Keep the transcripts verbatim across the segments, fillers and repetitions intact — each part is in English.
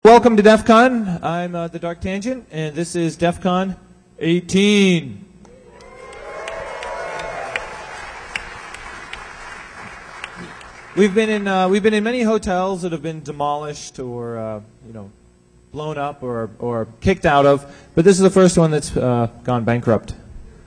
Welcome to DEF CON. I'm uh, the Dark Tangent, and this is DEF CON eighteen. We've been in uh, we've been in many hotels that have been demolished or uh, you know blown up or or kicked out of, but this is the first one that's uh, gone bankrupt.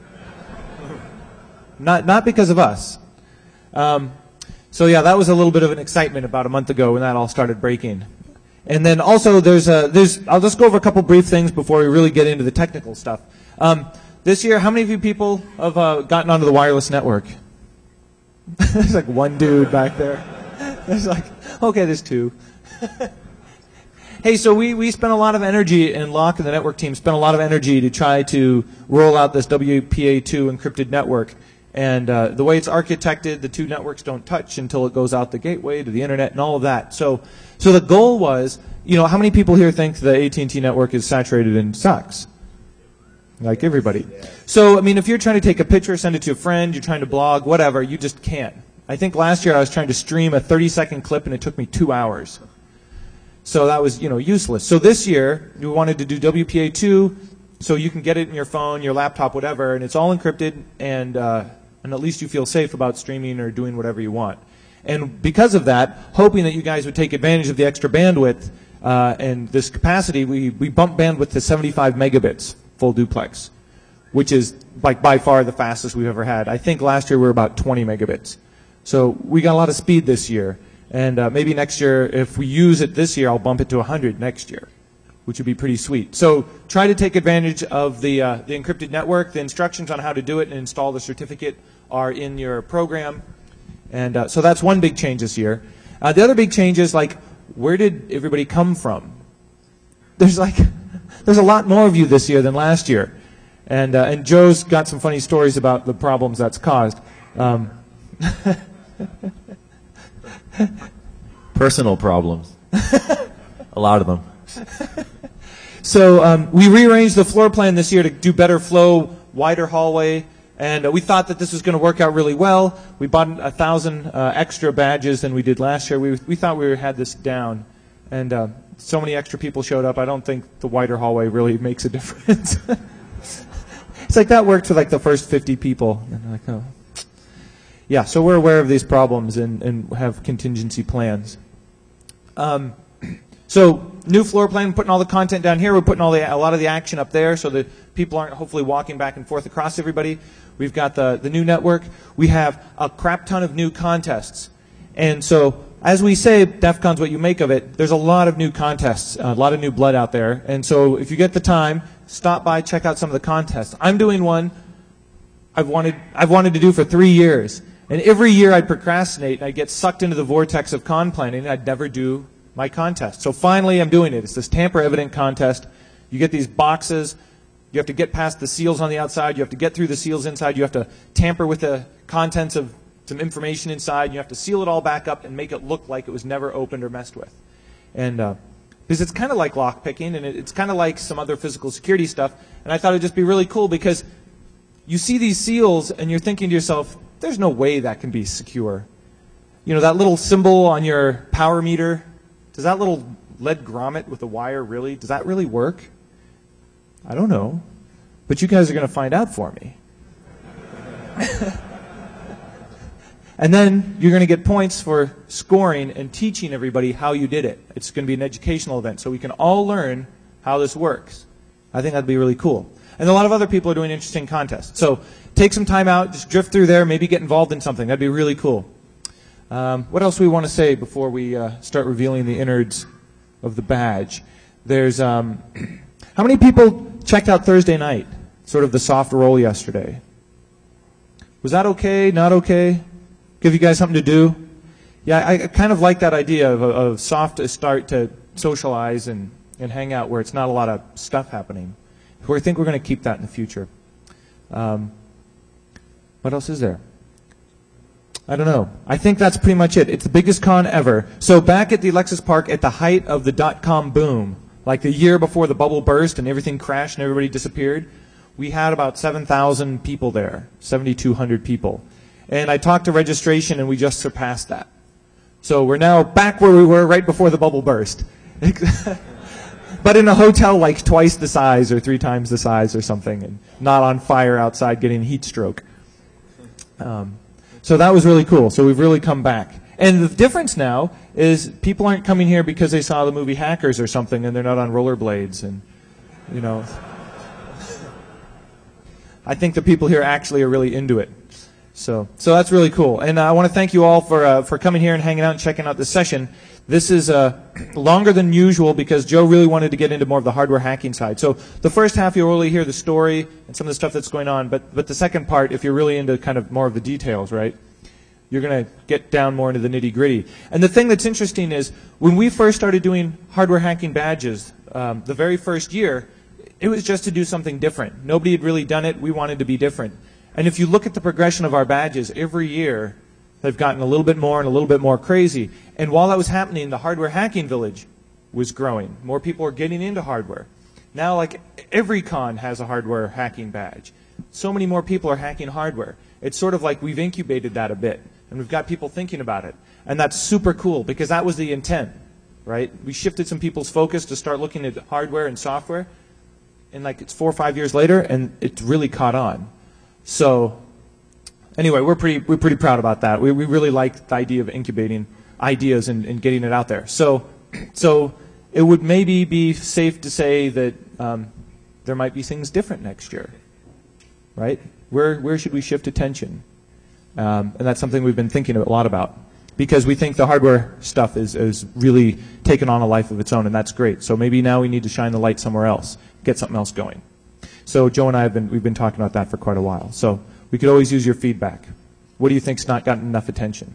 Not not because of us. Um, so yeah, that was a little bit of an excitement about a month ago when that all started breaking. And then also there's a, there's, I'll just go over a couple brief things before we really get into the technical stuff. Um, this year, how many of you people have uh, gotten onto the wireless network? There's like one dude back there. There's like, okay, there's two. Hey, so we, we spent a lot of energy, and Locke and the network team spent a lot of energy to try to roll out this W P A two encrypted network. And uh, the way it's architected, the two networks don't touch until it goes out the gateway to the internet and all of that. So, so the goal was, you know, how many people here think the A T and T network is saturated and sucks? Like everybody. So, I mean, if you're trying to take a picture, send it to a friend, you're trying to blog, whatever, you just can't. I think last year I was trying to stream a thirty second clip and it took me two hours. So that was, you know, useless. So this year we wanted to do W P A two so you can get it in your phone, your laptop, whatever, and it's all encrypted, and uh, and at least you feel safe about streaming or doing whatever you want. And because of that, hoping that you guys would take advantage of the extra bandwidth uh, and this capacity, we, we bumped bandwidth to seventy-five megabits, full duplex, which is like by far the fastest we've ever had. I think last year we were about twenty megabits. So we got a lot of speed this year. And uh, maybe next year, if we use it this year, I'll bump it to one hundred next year, which would be pretty sweet. So try to take advantage of the, uh, the encrypted network. The instructions on how to do it and install the certificate are in your program. And uh, so that's one big change this year. Uh, the other big change is, like, where did everybody come from? There's like, there's a lot more of you this year than last year. And, uh, and Joe's got some funny stories about the problems that's caused. Um, Personal problems. A lot of them. So um, we rearranged the floor plan this year to do better flow, wider hallway, and uh, we thought that this was going to work out really well. We bought a thousand uh, extra badges than we did last year. We, we thought we had this down, and uh, so many extra people showed up. I don't think the wider hallway really makes a difference. It's like that worked for like the first fifty people. And like, oh. Yeah, so we're aware of these problems and, and have contingency plans. Um, So new floor plan, putting all the content down here. We're putting all the, a lot of the action up there so that people aren't hopefully walking back and forth across everybody. We've got the, the new network. We have a crap ton of new contests. And so as we say, DEF CON's what you make of it. There's a lot of new contests, a lot of new blood out there. And so if you get the time, stop by, check out some of the contests. I'm doing one I've wanted, I've wanted to do for three years. And every year I'd procrastinate and I'd get sucked into the vortex of con planning and I'd never do my contest. So finally I'm doing it. It's this tamper evident contest. You get these boxes. You have to get past the seals on the outside. You have to get through the seals inside. You have to tamper with the contents of some information inside. You have to seal it all back up and make it look like it was never opened or messed with. And uh, because it's kind of like lock picking and it, it's kind of like some other physical security stuff. And I thought it'd just be really cool because you see these seals and you're thinking to yourself, there's no way that can be secure. You know, that little symbol on your power meter, does that little lead grommet with a wire really, does that really work? I don't know. But you guys are going to find out for me. And then you're going to get points for scoring and teaching everybody how you did it. It's going to be an educational event, so we can all learn how this works. I think that'd be really cool. And a lot of other people are doing interesting contests. So take some time out, just drift through there, maybe get involved in something. That'd be really cool. Um, what else do we want to say before we uh, start revealing the innards of the badge? There's, um, how many people checked out Thursday night, sort of the soft roll yesterday? Was that okay, not okay? Give you guys something to do? Yeah, I, I kind of like that idea of a of soft start to socialize and, and hang out where it's not a lot of stuff happening. I think we're going to keep that in the future. Um, what else is there? I don't know. I think that's pretty much it. It's the biggest con ever. So back at the Alexis Park at the height of the dot-com boom, like the year before the bubble burst and everything crashed and everybody disappeared, we had about seven thousand people there, seven thousand two hundred people. And I talked to registration and we just surpassed that. So we're now back where we were right before the bubble burst. but in a hotel like twice the size or three times the size or something, and not on fire outside getting heat stroke. Um, so that was really cool. So we've really come back. And the difference now is people aren't coming here because they saw the movie Hackers or something and they're not on rollerblades and, you know. I think the people here actually are really into it. So, so that's really cool. And uh, I want to thank you all for uh, for coming here and hanging out and checking out this session. This is uh, longer than usual because Joe really wanted to get into more of the hardware hacking side. So the first half you'll really hear the story and some of the stuff that's going on. But but the second part, if you're really into kind of more of the details, right, you're going to get down more into the nitty gritty. And the thing that's interesting is when we first started doing hardware hacking badges, um, the very first year, it was just to do something different. Nobody had really done it. We wanted to be different. And if you look at the progression of our badges, every year they've gotten a little bit more and a little bit more crazy. And while that was happening, the hardware hacking village was growing. More people are getting into hardware. Now, like, every con has a hardware hacking badge. So many more people are hacking hardware. It's sort of like we've incubated that a bit, and we've got people thinking about it. And that's super cool because that was the intent, right? We shifted some people's focus to start looking at hardware and software, and like it's four or five years later, and it's really caught on. So anyway, we're pretty we're pretty proud about that. We we really like the idea of incubating ideas and, and getting it out there. So so it would maybe be safe to say that um, there might be things different next year, right? Where where should we shift attention? Um, and that's something we've been thinking a lot about because we think the hardware stuff is is really taken on a life of its own, and that's great. So maybe now we need to shine the light somewhere else, get something else going. So Joe and I have been we've been talking about that for quite a while. So we could always use your feedback. What do you think's not gotten enough attention?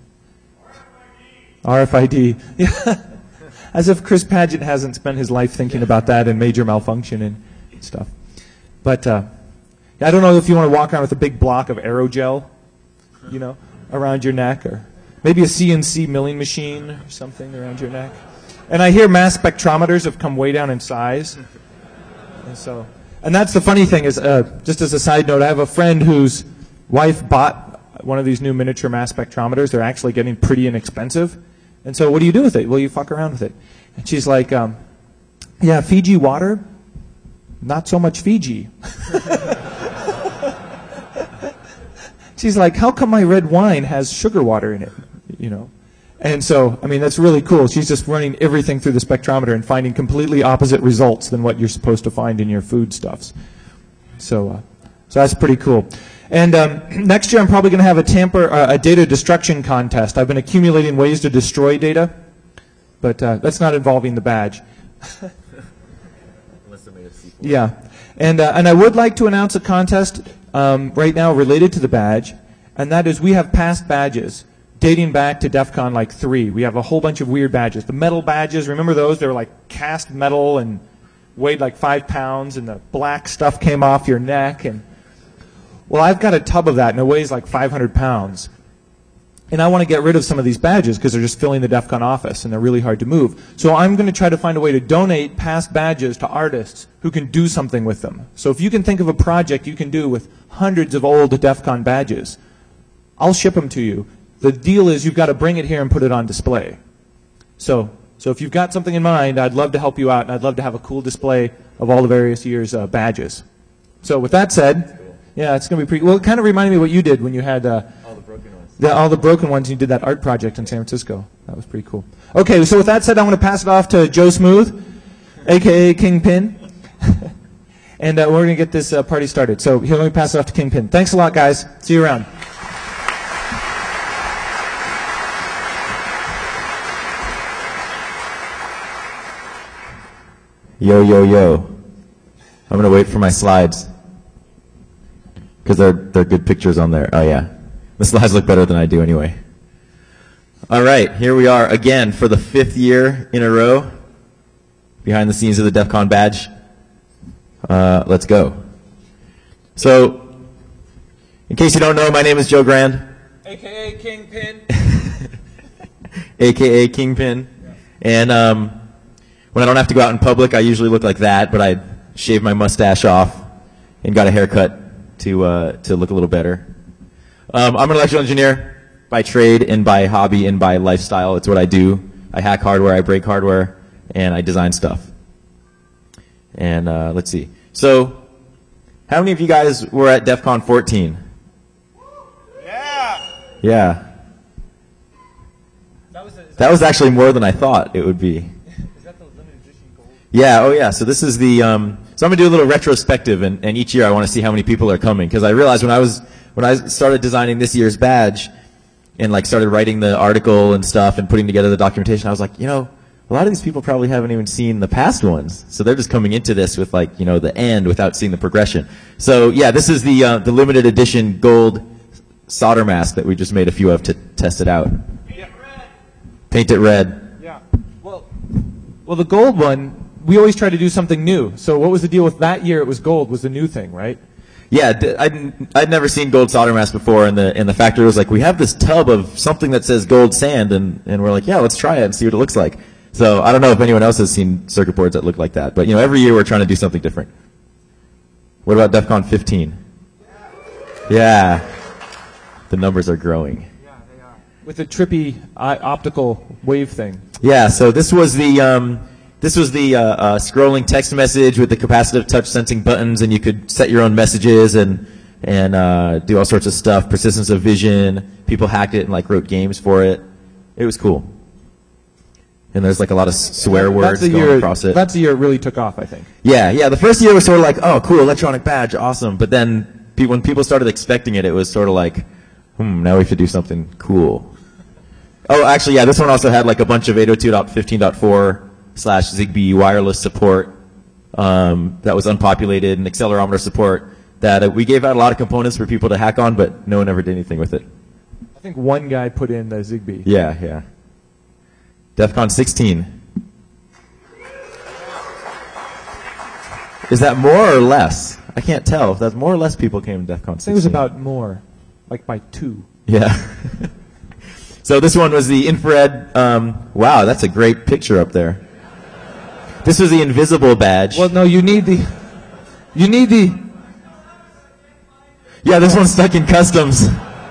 R F I D. Yeah. As if Chris Padgett hasn't spent his life thinking about that and major malfunction and stuff. But uh, I don't know if you want to walk around with a big block of aerogel, you know, around your neck, or maybe a C N C milling machine or something around your neck. And I hear mass spectrometers have come way down in size. And so, and that's the funny thing is, uh, just as a side note, I have a friend whose wife bought one of these new miniature mass spectrometers. They're actually getting pretty inexpensive. And so what do you do with it? Well, you fuck around with it. And she's like, um, yeah, Fiji water, not so much Fiji. She's like, how come my red wine has sugar water in it? You know? And so, I mean, that's really cool. She's just running everything through the spectrometer and finding completely opposite results than what you're supposed to find in your foodstuffs. So, uh, so that's pretty cool. And um, next year, I'm probably going to have a tamper, uh, a data destruction contest. I've been accumulating ways to destroy data, but uh, that's not involving the badge. Yeah, and uh, and I would like to announce a contest um, right now related to the badge, and that is we have past badges dating back to DEF CON like three. We have a whole bunch of weird badges. The metal badges, remember those? They were like cast metal and weighed like five pounds, and the black stuff came off your neck. And well, I've got a tub of that, and it weighs like five hundred pounds. And I want to get rid of some of these badges because they're just filling the DEF CON office, and they're really hard to move. So I'm going to try to find a way to donate past badges to artists who can do something with them. So if you can think of a project you can do with hundreds of old DEF CON badges, I'll ship them to you. The deal is you've got to bring it here and put it on display. So, so if you've got something in mind, I'd love to help you out, and I'd love to have a cool display of all the various years' uh, badges. So with that said, yeah, it's going to be pretty. Well, it kind of reminded me of what you did when you had uh, all the broken ones. The, all the broken ones. You did that art project in San Francisco. That was pretty cool. Okay, so with that said, I'm going to pass it off to Joe Smooth, aka Kingpin, and uh, we're going to get this uh, party started. So here, let me pass it off to Kingpin. Thanks a lot, guys. See you around. Yo, yo, yo. I'm going to wait for my slides because they're, they're good pictures on there. Oh, yeah. The slides look better than I do anyway. All right, here we are again for the fifth year in a row behind the scenes of the DEF CON badge. Uh, let's go. So, in case you don't know, my name is Joe Grand. A K A Kingpin. A K A Kingpin. Yeah. And um, when I don't have to go out in public, I usually look like that, but I shaved my mustache off and got a haircut to uh, to look a little better. Um, I'm an electrical engineer by trade and by hobby and by lifestyle. It's what I do. I hack hardware, I break hardware, and I design stuff. And uh, let's see. So, how many of you guys were at DEF CON fourteen? Yeah. Yeah. That was, a, That was actually more than I thought it would be. is that the limited edition gold? Yeah, oh yeah. So this is the, um, so I'm going to do a little retrospective, and, and each year I want to see how many people are coming. Because I realized when I was, when I started designing this year's badge, and like started writing the article and stuff and putting together the documentation, I was like, you know, a lot of these people probably haven't even seen the past ones. So they're just coming into this with like, you know, the end without seeing the progression. So yeah, this is the, uh, the limited edition gold solder mask that we just made a few of to test it out. Paint it red. Paint it red. Yeah. Well, well, the gold one, we always try to do something new. So what was the deal with that year? It was gold was the new thing, right? Yeah, d- I'd, I'd never seen gold solder mask before, and the and the factory was like, we have this tub of something that says gold sand, and, and we're like, yeah, let's try it and see what it looks like. So I don't know if anyone else has seen circuit boards that look like that, but you know, every year we're trying to do something different. What about DEF CON fifteen? Yeah, the numbers are growing. Yeah, they are. With the trippy uh, optical wave thing. Yeah, so this was the um, this was the uh, uh, scrolling text message with the capacitive touch sensing buttons, and you could set your own messages and and uh, do all sorts of stuff. Persistence of vision. People hacked it and like wrote games for it. It was cool. And there's like a lot of s- swear words that's the going year, across it. That's the year it really took off, I think. Yeah, yeah. The first year was sort of like, oh, cool, electronic badge, awesome. But then pe- when people started expecting it, it was sort of like, hmm, now we have to do something cool. Oh, actually, yeah, this one also had like a bunch of eight oh two dot fifteen dot four slash Zigbee wireless support um, that was unpopulated, and accelerometer support that uh, we gave out a lot of components for people to hack on, but no one ever did anything with it. I think one guy put in the Zigbee. Yeah, yeah. DEF CON sixteen. Is that more or less? I can't tell if that's more or less people came to DEF CON sixteen. I think it was about more, like by two. Yeah. So this one was the infrared. Um, wow, that's a great picture up there. This was the invisible badge. Well, no, you need the, you need the. Yeah, this one's stuck in customs.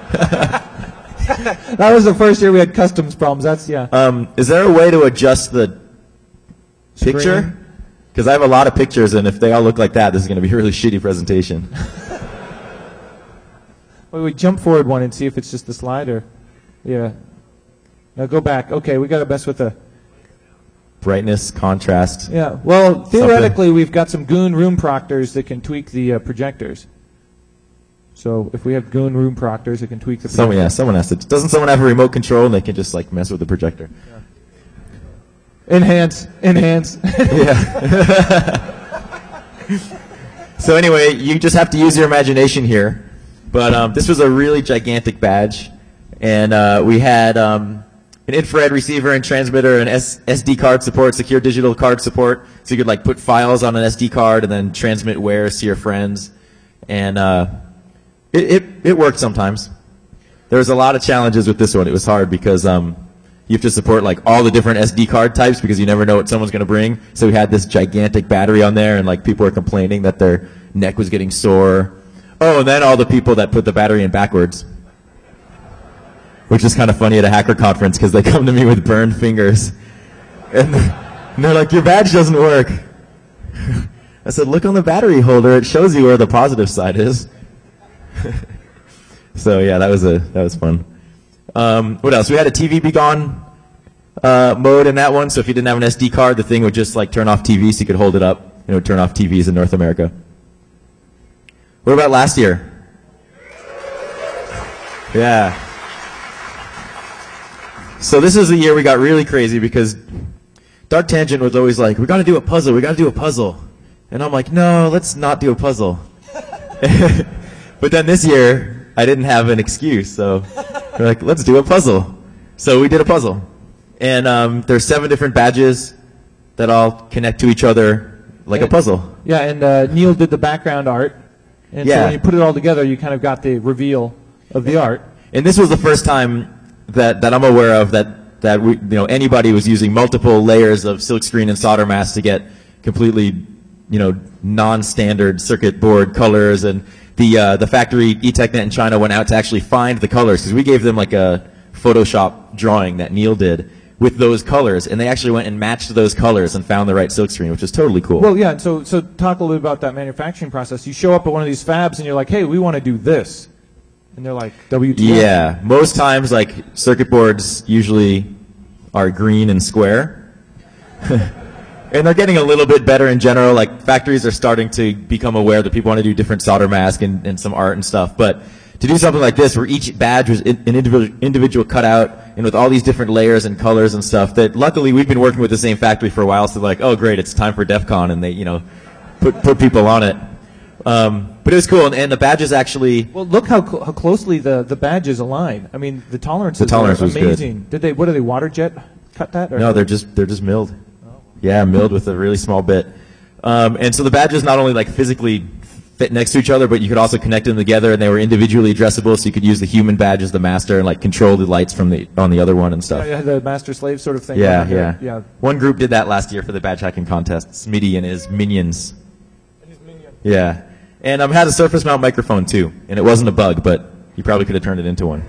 That was the first year we had customs problems. That's yeah. Um, is there a way to adjust the Screen. picture? Because I have a lot of pictures, and if they all look like that, this is going to be a really shitty presentation. Wait, we jump forward one and see if it's just the slide or, yeah. Now go back. Okay, we got to mess with the. Brightness, contrast. Yeah. Well, theoretically, we've got some Goon room proctors that can tweak the uh, projectors. So if we have Goon room proctors that can tweak the projector. Someone, yeah, someone has to. Doesn't someone have a remote control and they can just like mess with the projector? Enhance, enhance. Yeah. So anyway, you just have to use your imagination here. But um, this was a really gigantic badge, and uh, we had um, an infrared receiver and transmitter, and S- SD card support, secure digital card support, so you could like put files on an S D card and then transmit wares to your friends, and uh, it, it it worked sometimes. There was a lot of challenges with this one. It was hard because um, you have to support like all the different S D card types because you never know what someone's going to bring. So we had this gigantic battery on there, and like people were complaining that their neck was getting sore. Oh, and then all the people that put the battery in backwards, which is kind of funny at a hacker conference because they come to me with burned fingers, and, and they're like, "Your badge doesn't work." I said, "Look on the battery holder; it shows you where the positive side is." So yeah, that was a that was fun. Um, what else? We had a T V be gone uh, mode in that one. So if you didn't have an S D card, the thing would just like turn off T V, so you could hold it up, and it would turn off T Vs in North America. What about last year? Yeah. So this is the year we got really crazy because Dark Tangent was always like, "We got to do a puzzle. We got to do a puzzle," and I'm like, "No, let's not do a puzzle." But then this year, I didn't have an excuse, so we're like, let's do a puzzle. So we did a puzzle. And um, there's seven different badges that all connect to each other like and, a puzzle. Yeah, and uh, Neil did the background art. And Yeah. so when you put it all together, you kind of got the reveal of the art. And this was the first time that, that I'm aware of that, that we, you know, anybody was using multiple layers of silkscreen and solder mask to get completely, you know, non-standard circuit board colors. And the uh, the factory eTechnet in China went out to actually find the colors because we gave them like a Photoshop drawing that Neil did, with those colors, and they actually went and matched those colors and found the right silkscreen, which is totally cool. Well, yeah. So, so talk a little bit about that manufacturing process. You show up at one of these fabs, and you're like, "Hey, we want to do this," and they're like, "W T F?" Yeah, most times, like circuit boards usually are green and square, and they're getting a little bit better in general. Like factories are starting to become aware that people want to do different solder mask and, and some art and stuff, but to do something like this, where each badge was in, an individual, individual cutout, and with all these different layers and colors and stuff, that luckily we've been working with the same factory for a while, so they're like, oh great, it's time for DEF CON, and they, you know, put put people on it. Um, but it was cool, and, and the badges actually. Well, look how cl- how closely the, the badges align. I mean, the tolerances The tolerance are was good. amazing. Did they? What are they? Water jet cut that? Or? No, they're just they're just milled. Yeah, milled with a really small bit. Um, and so the badges not only like physically fit next to each other, but you could also connect them together, and they were individually addressable, so you could use the human badge as the master and like control the lights from the on the other one and stuff. Yeah, yeah, the master slave sort of thing. Yeah, over yeah, here. yeah. One group did that last year for the badge hacking contest. Smitty and his minions. Yeah, and um, had a surface mount microphone too, and it wasn't a bug, but you probably could have turned it into one.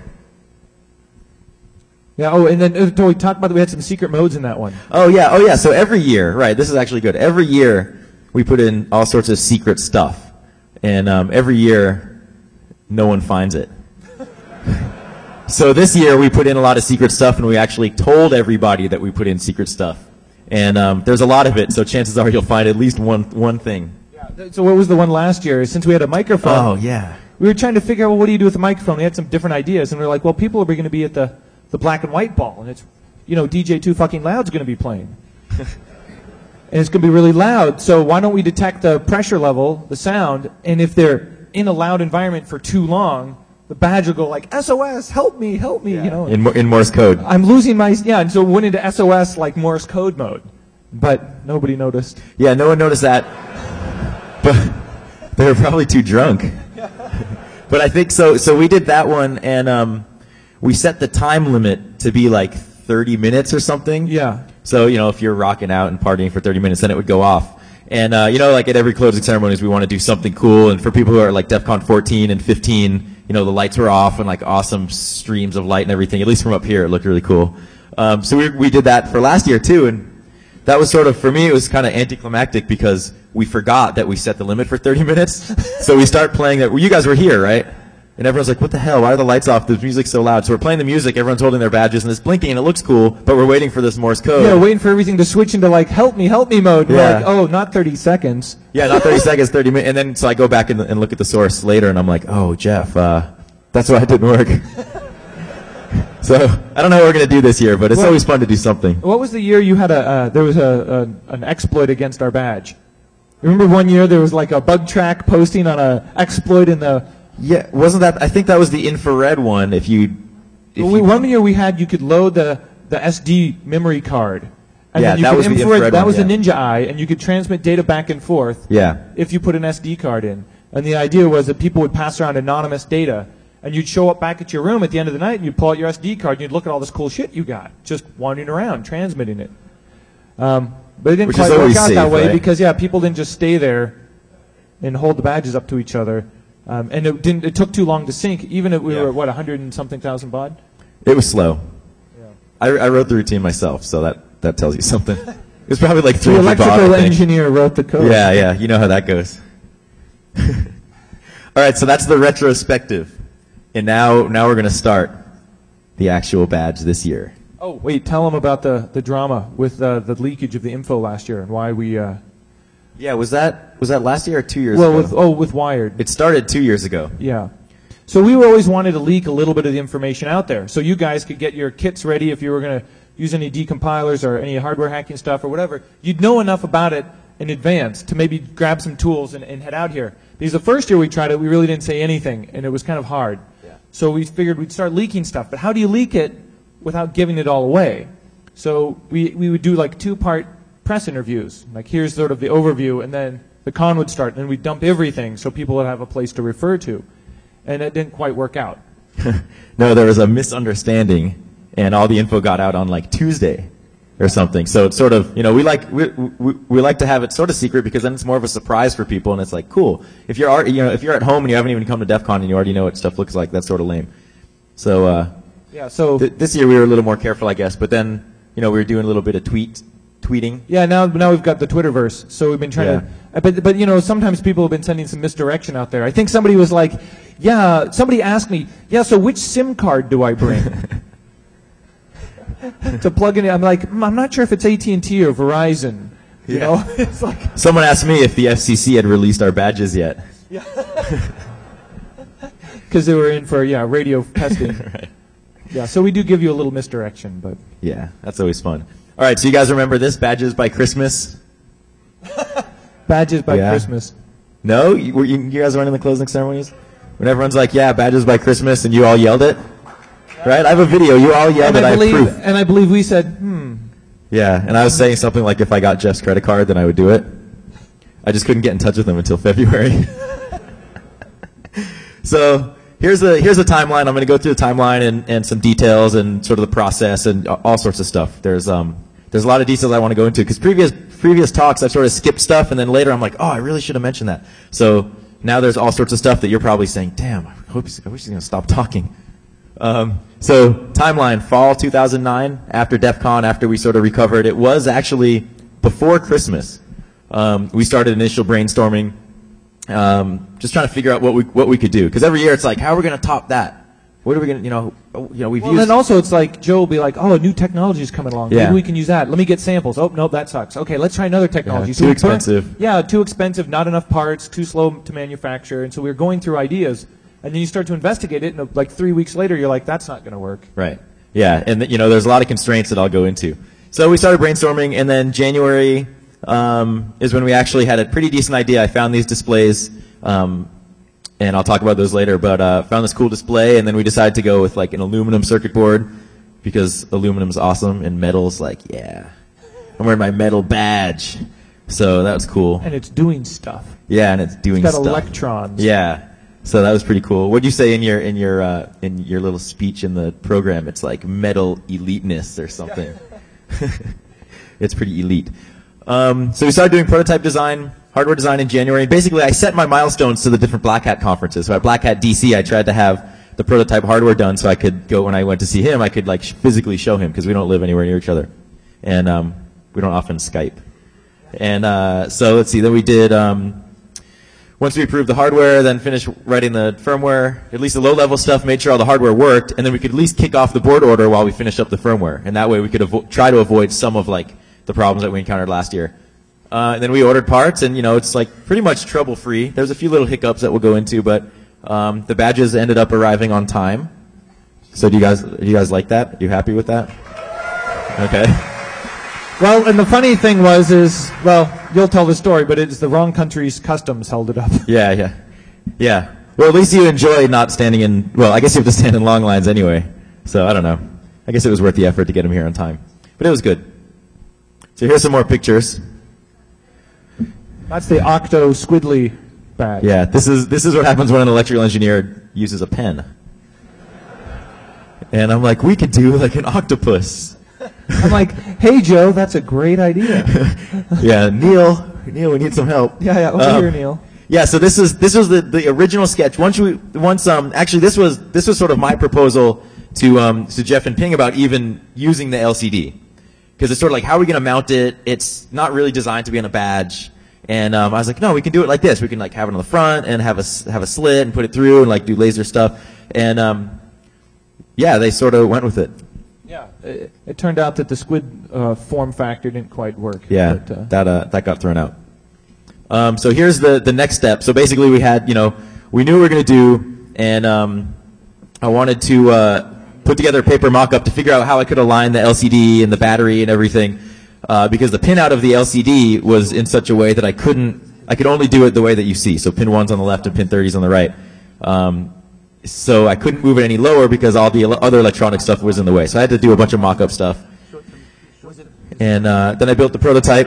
Yeah. Oh, and then uh, we talked about that we had some secret modes in that one. Oh yeah, oh yeah. So every year, right? This is actually good. Every year we put in all sorts of secret stuff, and um, every year no one finds it. So this year we put in a lot of secret stuff, and we actually told everybody that we put in secret stuff. And um, there's a lot of it, so chances are you'll find at least one one thing. Yeah. So what was the one last year? Since we had a microphone. Oh yeah. We were trying to figure out, well, what do you do with the microphone? We had some different ideas, and we were like, well, people are going to be at the, the black and white ball, and it's, you know, D J Too Fucking Loud's going to be playing. And it's going to be really loud, so why don't we detect the pressure level, the sound, and if they're in a loud environment for too long, the badge will go like, S O S, help me, help me, Yeah. you know. In in Morse code. I'm losing my, yeah, and so it went into S O S like Morse code mode. But nobody noticed. Yeah, no one noticed that. But they were probably too drunk. But I think so. So we did that one, and um, we set the time limit to be like thirty minutes or something. Yeah. So, you know, if you're rocking out and partying for thirty minutes, then it would go off. And, uh, you know, like at every closing ceremonies, we want to do something cool. And for people who are like DEF CON fourteen and fifteen, you know, the lights were off and like awesome streams of light and everything. At least from up here, it looked really cool. Um, so we, we did that for last year too. And that was sort of, for me, it was kind of anticlimactic because we forgot that we set the limit for thirty minutes. So we start playing that. Well, you guys were here, right? And everyone's like, what the hell? Why are the lights off? The music's so loud. So we're playing the music. Everyone's holding their badges, and it's blinking, and it looks cool, but we're waiting for this Morse code. Yeah, waiting for everything to switch into like, help me, help me mode. We're Yeah. like, oh, not thirty seconds. Yeah, not thirty seconds, thirty minutes. And then so I go back and, and look at the source later, and I'm like, oh, Jeff, uh, that's why it didn't work. So I don't know what we're going to do this year, but it's Well- always fun to do something. What was the year you had a, uh, there was a, a an exploit against our badge? Remember one year there was like a bug track posting on a exploit in the, Yeah, wasn't that, I think that was the infrared one, if you... If we, you one year we had, you could load the, the S D memory card. And Yeah, then you that could was the infrared, infrared that one, was yeah. the Ninja Eye, and you could transmit data back and forth yeah. if you put an S D card in. And the idea was that people would pass around anonymous data, and you'd show up back at your room at the end of the night, and you'd pull out your S D card, and you'd look at all this cool shit you got, just wandering around, transmitting it. Um, but it didn't Which is quite work always out that safe, way right? because, yeah, people didn't just stay there and hold the badges up to each other. Um, and it didn't. It took too long to sync, even if we Yeah. were, what, a hundred and something thousand baud? It was slow. Yeah. I, I wrote the routine myself, so that, that tells you something. It was probably like three The hundred baud, electrical I think. engineer wrote the code. Yeah, yeah, you know how that goes. All right, so that's the retrospective. And now, now we're going to start the actual badge this year. Oh, wait, tell them about the, the drama with uh, the leakage of the info last year and why we... Uh, Yeah, was that was that last year or two years well, ago? with oh, with Wired. It started two years ago. Yeah. So we were always wanted to leak a little bit of the information out there, so you guys could get your kits ready if you were going to use any decompilers or any hardware hacking stuff or whatever. You'd know enough about it in advance to maybe grab some tools and, and head out here. Because the first year we tried it, we really didn't say anything, and it was kind of hard. Yeah. So we figured we'd start leaking stuff. But how do you leak it without giving it all away? So we, we would do like two-part press interviews. Like here's sort of the overview, and then the con would start, and then we'd dump everything so people would have a place to refer to. And it didn't quite work out. No, there was a misunderstanding, and all the info got out on like Tuesday or something. So it's sort of, you know, we like we, we we like to have it sort of secret because then it's more of a surprise for people, and it's like cool. If you're ar- you know if you're at home and you haven't even come to DEF CON and you already know what stuff looks like, that's sort of lame. So uh, Yeah. So th- this year we were a little more careful, I guess. But then you know, we were doing a little bit of tweet, tweeting. Yeah, now now we've got the Twitterverse, so we've been trying Yeah. to. uh, But but you know, sometimes people have been sending some misdirection out there. I think somebody was like, "Yeah," somebody asked me, "Yeah, so which SIM card do I bring to plug in?" I'm like, "Mm, I'm not sure if it's A T and T or Verizon." You Yeah. know, it's like Someone asked me if the F C C had released our badges yet. because they were in for yeah radio testing. Right. Yeah, so we do give you a little misdirection, but Yeah, that's always fun. All right, so you guys remember this, Badges by Christmas? badges by Yeah. Christmas. No? You, were you, you guys weren't in the closing ceremonies? When everyone's like, yeah, Badges by Christmas, and you all yelled it? Right? I have a video. You all yelled And it. I I believe, have proof. and I believe we said, "Hmm." Yeah, and I was saying something like if I got Jeff's credit card, then I would do it. I just couldn't get in touch with him until February. So here's the here's the timeline. I'm going to go through the timeline and, and some details and sort of the process and all sorts of stuff. There's um there's a lot of details I want to go into because previous previous talks I've sort of skipped stuff and then later I'm like, oh, I really should have mentioned that. So now there's all sorts of stuff that you're probably saying, damn, I hope he's, I wish he's going to stop talking. Um, so timeline, fall two thousand nine, after DEF CON, after we sort of recovered. It was actually before Christmas. Um, we started initial brainstorming, um, just trying to figure out what we what we could do. Because every year it's like, how are we going to top that? What are we going to, you know, you know, we've Well, used. then also it's like Joe will be like, "Oh, a new technology is coming along. Yeah. Maybe we can use that. Let me get samples. Oh, no, that sucks. Okay, let's try another technology." Yeah, So too we burn- expensive. Yeah, too expensive. Not enough parts. Too slow to manufacture. And so we were going through ideas, and then you start to investigate it, and uh, like three weeks later, you're like, "That's not going to work." Right. Yeah, and th- you know, there's a lot of constraints that I'll go into. So we started brainstorming, and then January um, is when we actually had a pretty decent idea. I found these displays, um, and I'll talk about those later. But uh, found this cool display, and then we decided to go with like an aluminum circuit board because aluminum's awesome, and metal's like, yeah, I'm wearing my metal badge, so that was cool. And it's doing stuff. Yeah, and it's doing It's got stuff. electrons. Yeah. So that was pretty cool. What did you say in your in your uh, in your little speech in the program? It's like metal eliteness or something. It's pretty elite. Um, so we started doing prototype design, hardware design in January. Basically, I set my milestones to the different Black Hat conferences. So at Black Hat D C, I tried to have the prototype hardware done so I could go when I went to see him. I could like sh- physically show him because we don't live anywhere near each other, and um, we don't often Skype. And uh, so let's see. Then we did. Um, Once we approved the hardware, then finished writing the firmware, at least the low-level stuff, made sure all the hardware worked, and then we could at least kick off the board order while we finished up the firmware. And that way we could avo- try to avoid some of like the problems that we encountered last year. Uh, and then we ordered parts, and you know it's like pretty much trouble-free. There's a few little hiccups that we'll go into, but um, the badges ended up arriving on time. So do you guys do you guys like that? Are you happy with that? Okay. Well, and the funny thing was, is well, you'll tell the story, but it's the wrong country's customs held it up. Yeah, yeah, yeah. Well, at least you enjoy not standing in. Well, I guess you have to stand in long lines anyway. So I don't know. I guess it was worth the effort to get him here on time, but it was good. So here's some more pictures. That's the Octo Squidly bag. Yeah, this is this is what happens when an electrical engineer uses a pen. And I'm like, we could do like an octopus. I'm like, "Hey, Joe, that's a great idea." Yeah, Neil, Neil, we need some help. Yeah, yeah, over Um, here, Neil. Yeah, so this is this was the, the original sketch. Once we once um actually this was this was sort of my proposal to um to Jeff and Ping about even using the L C D because it's sort of like how are we going to mount it? It's not really designed to be on a badge. And um, I was like, no, we can do it like this. We can like have it on the front and have a s- have a slit and put it through and like do laser stuff. And um, yeah, they sort of went with it. Yeah, it, it turned out that the squid uh, form factor didn't quite work. Yeah, but, uh, that uh, that got thrown out. Um, so here's the the next step. So basically, we had you know we knew what we were going to do, and um, I wanted to uh, put together a paper mock-up to figure out how I could align the L C D and the battery and everything, uh, because the pinout of the L C D was in such a way that I couldn't. I could only do it the way that you see. So pin one's on the left and pin thirty's on the right. Um, so I couldn't move it any lower because all the ele- other electronic stuff was in the way. So I had to do a bunch of mock-up stuff. And uh, then I built the prototype.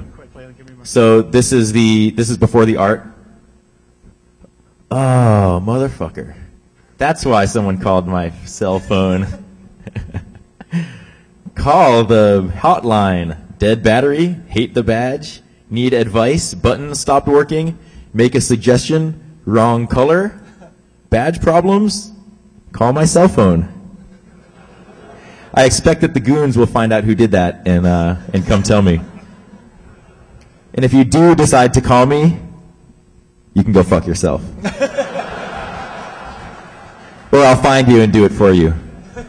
So this is the this is before the art. Oh, motherfucker. That's why someone called my cell phone. Call the hotline. Dead battery, hate the badge, need advice, button stopped working, make a suggestion, wrong color, badge problems, call my cell phone. I expect that the goons will find out who did that and uh, and come tell me. And if you do decide to call me, you can go fuck yourself. Or I'll find you and do it for you.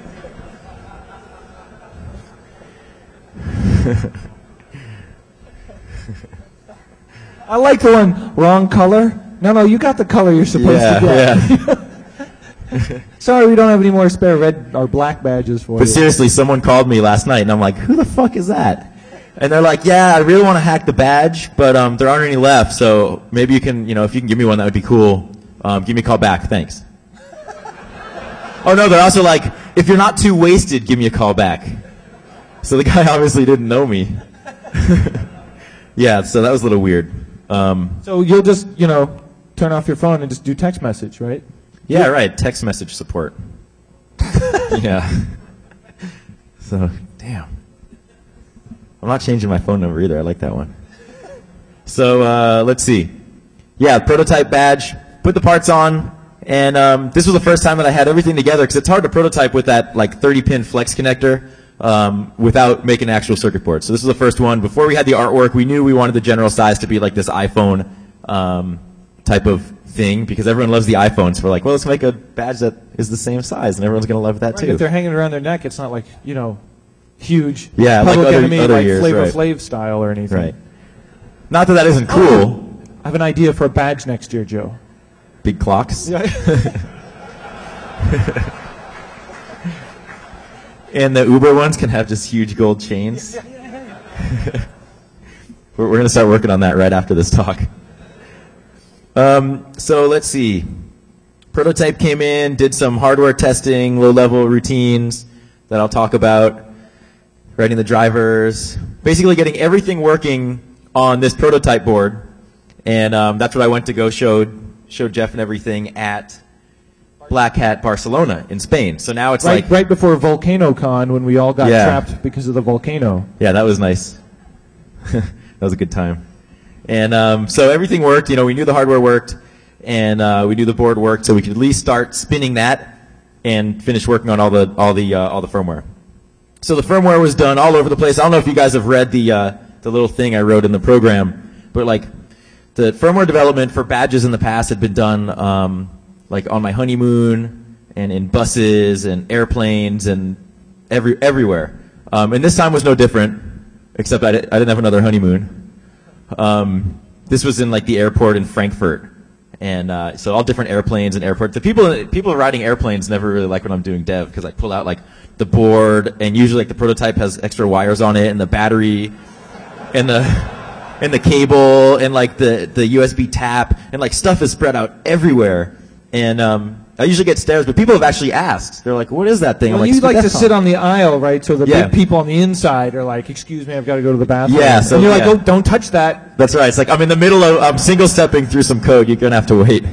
I like the one, wrong color. No, no, you got the color you're supposed Yeah, to get. yeah. Sorry, we don't have any more spare red or black badges for But you. seriously, someone called me last night, and I'm like, who the fuck is that? And they're like, yeah, I really want to hack the badge, but um, there aren't any left, so maybe you can, you know, if you can give me one, that would be cool. Um, give me a call back, thanks. Oh, no, they're also like, if you're not too wasted, give me a call back. So the guy obviously didn't know me. Yeah, so that was a little weird. Um, So you'll just, you know, turn off your phone and just do text message, right? yeah, right, text message support. Yeah. So, damn. I'm not changing my phone number either. I like that one. So, uh, let's see. Yeah, prototype badge. Put the parts on. And um, this was the first time that I had everything together, because it's hard to prototype with that like thirty pin flex connector um, without making an actual circuit board. So this was the first one. Before we had the artwork, we knew we wanted the general size to be like this iPhone um, type of thing, because everyone loves the iPhone. So we're like, well, let's make a badge that is the same size, and everyone's going to love that Right, too. if they're hanging around their neck, it's not like, you know, huge Yeah, like Public other- Enemy, other like years, Flavor right. Flav style or anything. Right. Not that that isn't cool. I have an idea for a badge next year, Joe. Big clocks. And the Uber ones can have just huge gold chains. We're, we're going to start working on that right after this talk. Um, so let's see. Prototype came in, did some hardware testing, low-level routines that I'll talk about, writing the drivers, basically getting everything working on this prototype board. And um, that's what I went to go showed, showed Jeff and everything at Black Hat Barcelona in Spain. So now it's Right, like... right before VolcanoCon, when we all got Yeah. trapped because of the volcano. Yeah, that was nice. That was a good time. And um, so everything worked. You know, we knew the hardware worked, and uh, we knew the board worked, so we could at least start spinning that and finish working on all the all the uh, all the firmware. So the firmware was done all over the place. I don't know if you guys have read the uh, the little thing I wrote in the program, but like the firmware development for badges in the past had been done um, like on my honeymoon and in buses and airplanes and every everywhere. Um, and this time was no different, except I, di- I didn't have another honeymoon. Um, this was in like the airport in Frankfurt, and uh, so all different airplanes and airports. The people people riding airplanes never really like when I'm doing dev, because I pull out like the board, and usually like the prototype has extra wires on it, and the battery, and the and the cable, and like the the U S B tap, and like stuff is spread out everywhere. And um, I usually get stares, but people have actually asked. They're like, "What is that thing?" Well, I'm you like to "That's sit all." on the aisle, right? So the Yeah. big people on the inside are like, "Excuse me, I've got to go to the bathroom." Yeah, so- and you're like, yeah. "Oh, don't touch that." That's right. It's like I'm in the middle of I'm single stepping through some code. You're gonna have to wait.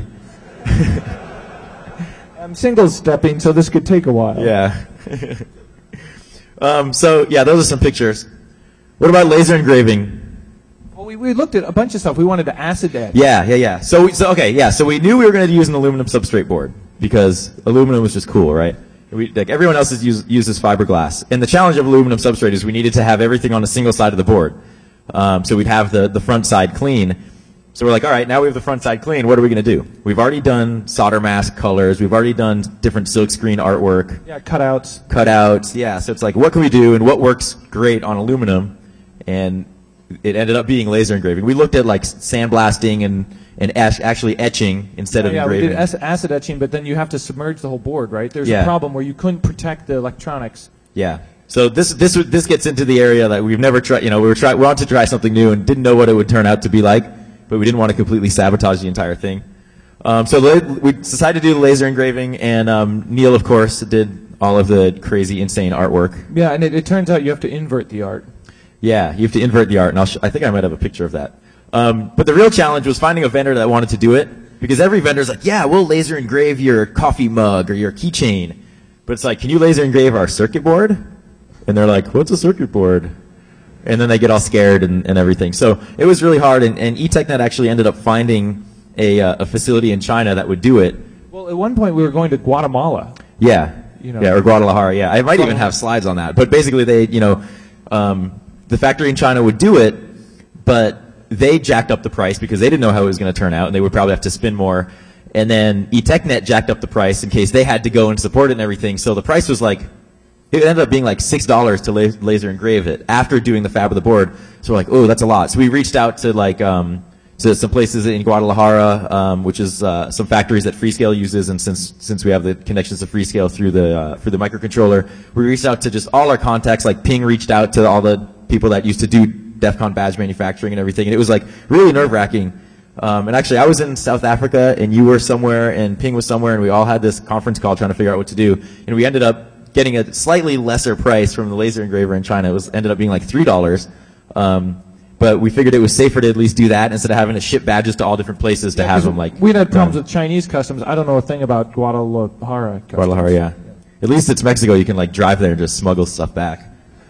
I'm single stepping, so this could take a while. Yeah. um, so yeah, those are some pictures. What about laser engraving? Well, we, we looked at a bunch of stuff. We wanted to acid etch. Yeah, yeah, yeah. So, we, so okay, yeah. So we knew we were going to use an aluminum substrate board because aluminum was just cool, right? We, like everyone else is use, uses fiberglass, and the challenge of aluminum substrate is we needed to have everything on a single side of the board. Um, so we'd have the the front side clean. So we're like, all right, now we have the front side clean. What are we going to do? We've already done solder mask colors. We've already done different silkscreen artwork. Yeah, cutouts. Cutouts, yeah. So it's like, what can we do, and what works great on aluminum? And it ended up being laser engraving. We looked at like sandblasting and and ash, actually etching instead of yeah, engraving. we did ac- acid etching, but then you have to submerge the whole board, right? There's Yeah. a problem where you couldn't protect the electronics. Yeah. So this this would- this gets into the area that we've never tried. You know, we were try we wanted to try something new and didn't know what it would turn out to be like, but we didn't want to completely sabotage the entire thing. Um, so la- we decided to do the laser engraving, and um, Neil, of course, did all of the crazy, insane artwork. Yeah, and it, it turns out you have to invert the art. Yeah, you have to invert the art, and I'll sh- I think I might have a picture of that. Um, but the real challenge was finding a vendor that wanted to do it, because every vendor's like, yeah, we'll laser engrave your coffee mug or your keychain. But it's like, can you laser engrave our circuit board? And they're like, what's a circuit board? And then they get all scared and, and everything. So it was really hard, and, and eTechNet actually ended up finding a, uh, a facility in China that would do it. Well, at one point we were going to Guatemala. Yeah, you know. Yeah, or Guadalajara. Yeah, I might even have slides on that. But basically, they, you know, um, the factory in China would do it, but they jacked up the price because they didn't know how it was going to turn out, and they would probably have to spend more. And then eTechnet jacked up the price in case they had to go and support it and everything. So the price was like, it ended up being like six dollars to la- laser engrave it after doing the fab of the board. So we're like, oh, that's a lot. So we reached out to like, um, to some places in Guadalajara, um, which is, uh, some factories that Freescale uses. And since, since we have the connections to Freescale through the, uh, through the microcontroller, we reached out to just all our contacts. Like Ping reached out to all the people that used to do DEF CON badge manufacturing and everything. And it was like really nerve wracking. Um, and actually, I was in South Africa, and you were somewhere, and Ping was somewhere, and we all had this conference call trying to figure out what to do. And we ended up getting a slightly lesser price from the laser engraver in China. It was ended up being like three dollars. Um, but we figured it was safer to at least do that instead of having to ship badges to all different places to Yeah, have 'cause them like. We'd had problems done. with Chinese customs. I don't know a thing about Guadalajara customs. Guadalajara, yeah. At least it's Mexico. You can like drive there and just smuggle stuff back,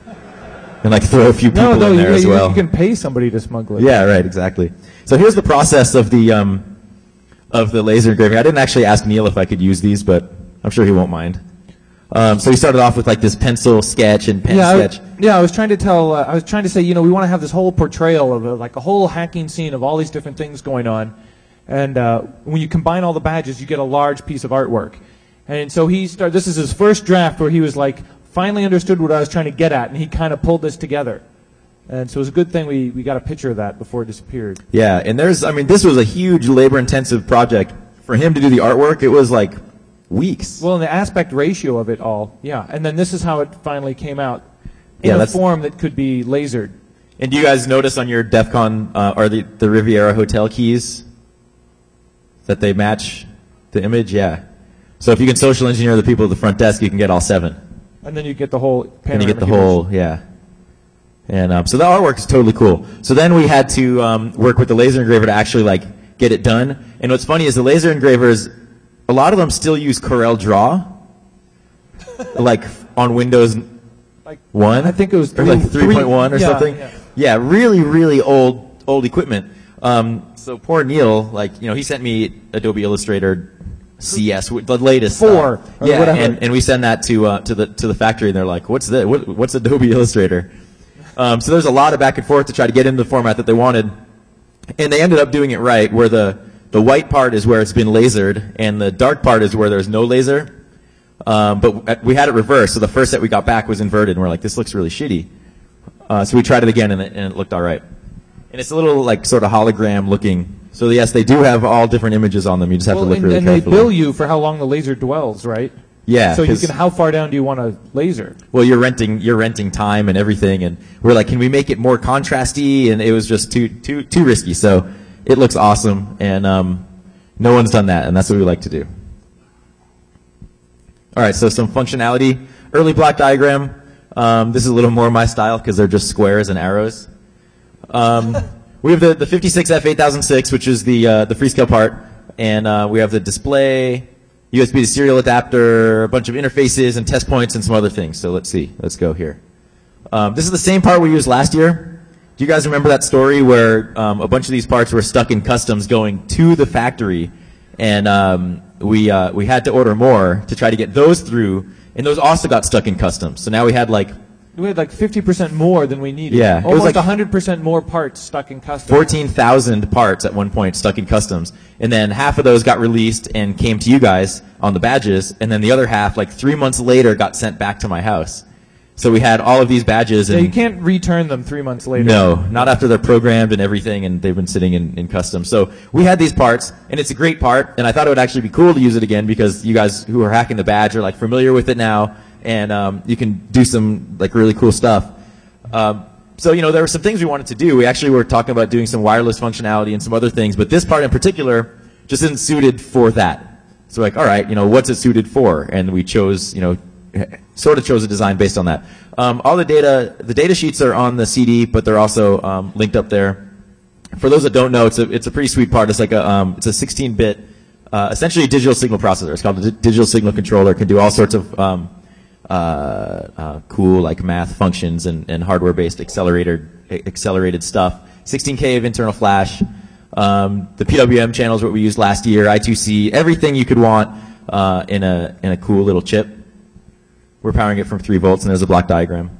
and like throw a few people No, no, in there you, as you, well. you can pay somebody to smuggle it. Yeah, right, exactly. So here's the process of the um, of the laser engraving. I didn't actually ask Neil if I could use these, but I'm sure he won't mind. Um, so he started off with like this pencil sketch and pen yeah, sketch. I, yeah, I was trying to tell, uh, I was trying to say, you know, we want to have this whole portrayal of a, like a whole hacking scene of all these different things going on. And uh, when you combine all the badges, you get a large piece of artwork. And so he started, this is his first draft where he was like, finally understood what I was trying to get at, and he kind of pulled this together. And so it was a good thing we, we got a picture of that before it disappeared. Yeah, and there's, I mean, this was a huge labor-intensive project. For him to do the artwork, it was like weeks. Well, and the aspect ratio of it all, yeah. And then this is how it finally came out in Yeah, a that's- form that could be lasered. And do you guys notice on your DEF CON, uh, or the, the Riviera hotel keys, that they match the image? Yeah. So if you can social engineer the people at the front desk, you can get all seven. And then you get the whole panoramic And you get the image. whole, yeah. And um, so the artwork is totally cool. So then we had to um, work with the laser engraver to actually like get it done. And what's funny is the laser engravers, a lot of them still use Corel Draw, like on Windows Like, one. I think it was or like three- three point one or yeah, something. yeah. Yeah, really, really old, old equipment. Um, so poor Neil, like you know, he sent me Adobe Illustrator C S, the latest Four, stuff. or Yeah, whatever. and, and we send that to uh, to the to the factory, and they're like, "What's that? What, what's Adobe Illustrator?" Um, so there's a lot of back and forth to try to get into the format that they wanted, and they ended up doing it right, where the the white part is where it's been lasered, and the dark part is where there's no laser. Um, but we had it reversed, so the first set we got back was inverted, and we're like, this looks really shitty. Uh, so we tried it again, and it, and it looked all right. And it's a little like sort of hologram looking. So yes, they do have all different images on them. You just have well, to look and, really and carefully. they bill you for how long the laser dwells, right? Yeah. So you 'cause- can, how far down do you want to laser? Well, you're renting, you're renting time and everything, and we're like, can we make it more contrasty? And it was just too, too, too risky. So it looks awesome, and um, no one's done that, and that's what we like to do. All right, so some functionality. Early block diagram. Um, this is a little more my style because they're just squares and arrows. Um, we have the, the fifty-six F eight thousand six, which is the uh, the Freescale part, and uh, we have the display, U S B to serial adapter, a bunch of interfaces and test points and some other things. So let's see. Let's go here. Um, this is the same part we used last year. Do you guys remember that story where um, a bunch of these parts were stuck in customs going to the factory, and um, we uh, we had to order more to try to get those through, and those also got stuck in customs. So now we had like We had like fifty percent more than we needed. Yeah, it was Almost like one hundred percent more parts stuck in customs. fourteen thousand parts at one point stuck in customs. And then half of those got released and came to you guys on the badges. And then the other half, like three months later, got sent back to my house. So we had all of these badges. And Yeah, you can't return them three months later. no, not after they're programmed and everything, and they've been sitting in, in customs. So we had these parts, and it's a great part. And I thought it would actually be cool to use it again because you guys who are hacking the badge are like familiar with it now, and um, you can do some like really cool stuff. Um, so, you know, there were some things we wanted to do. We actually were talking about doing some wireless functionality and some other things, but this part in particular just isn't suited for that. So like, all right, you know, what's it suited for? And we chose, you know, sort of chose a design based on that. Um, all the data, the data sheets are on the C D, but they're also um, linked up there. For those that don't know, it's a, it's a pretty sweet part. It's like a, um, it's a sixteen bit, uh, essentially a digital signal processor. It's called a di- digital signal controller. It can do all sorts of um, Uh, uh, cool like math functions and, and hardware-based accelerated accelerated stuff. sixteen K of internal flash. Um, the P W M channel is what we used last year. I two C, everything you could want uh, in a in a cool little chip. We're powering it from three volts, and there's a block diagram.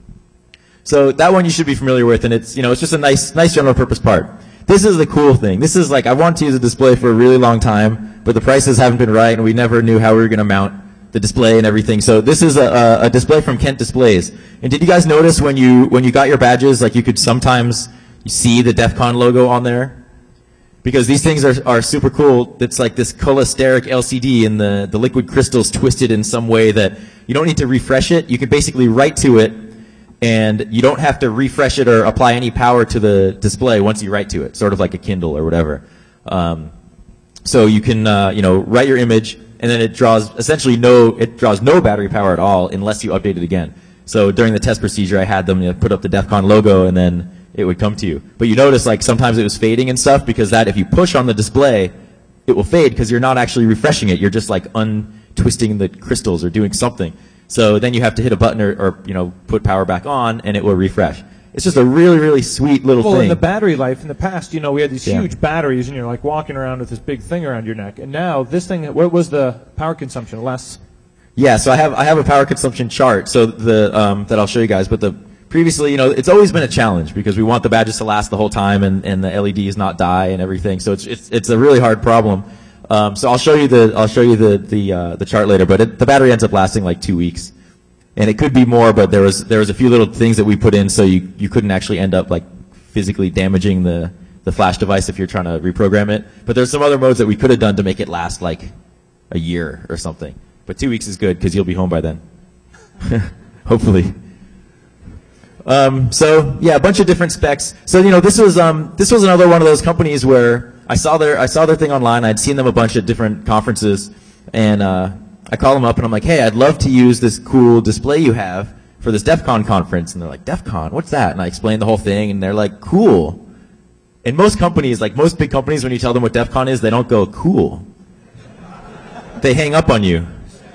So that one you should be familiar with, and it's, you know, it's just a nice, nice general purpose part. This is the cool thing. This is like, I wanted to use a display for a really long time, but the prices haven't been right, and we never knew how we were going to mount the display and everything. So this is a, a, a display from Kent Displays. And did you guys notice when you, when you got your badges, like you could sometimes see the DEF CON logo on there? Because these things are, are super cool. It's like this cholesteric L C D, and the, the liquid crystal's twisted in some way that you don't need to refresh it. You can basically write to it, and you don't have to refresh it or apply any power to the display once you write to it, sort of like a Kindle or whatever. Um, so you can, uh, you know, write your image, and then it draws essentially no, it draws no battery power at all unless you update it again. So during the test procedure, I had them, you know, put up the DEF CON logo, and then it would come to you. But you notice, like, sometimes it was fading and stuff, because that, if you push on the display, it will fade because you're not actually refreshing it. You're just like untwisting the crystals or doing something. So then you have to hit a button or, or you know, put power back on, and it will refresh. It's just a really, really sweet little well, thing. Well, in the battery life, in the past, you know, we had these yeah. huge batteries, and you're like walking around with this big thing around your neck. And now this thing, what was the power consumption? Less? Yeah, so I have I have a power consumption chart, so the um, that I'll show you guys. But the previously, you know, it's always been a challenge because we want the badges to last the whole time, and, and the L E Ds not die and everything. So it's it's it's a really hard problem. Um, so I'll show you the I'll show you the the uh, the chart later. But it, the battery ends up lasting like two weeks. And it could be more, but there was there was a few little things that we put in so you, you couldn't actually end up like physically damaging the, the flash device if you're trying to reprogram it. But there's some other modes that we could have done to make it last like a year or something. But two weeks is good because you'll be home by then. Hopefully. Um, so yeah, a bunch of different specs. So you know, this was um, this was another one of those companies where I saw their I saw their thing online. I'd seen them a bunch at different conferences, and uh, I call them up and I'm like, hey, I'd love to use this cool display you have for this DEF CON conference. And they're like, DEF CON, what's that? And I explained the whole thing, and they're like, cool. And most companies, like most big companies, when you tell them what DEF CON is, they don't go, cool. They hang up on you.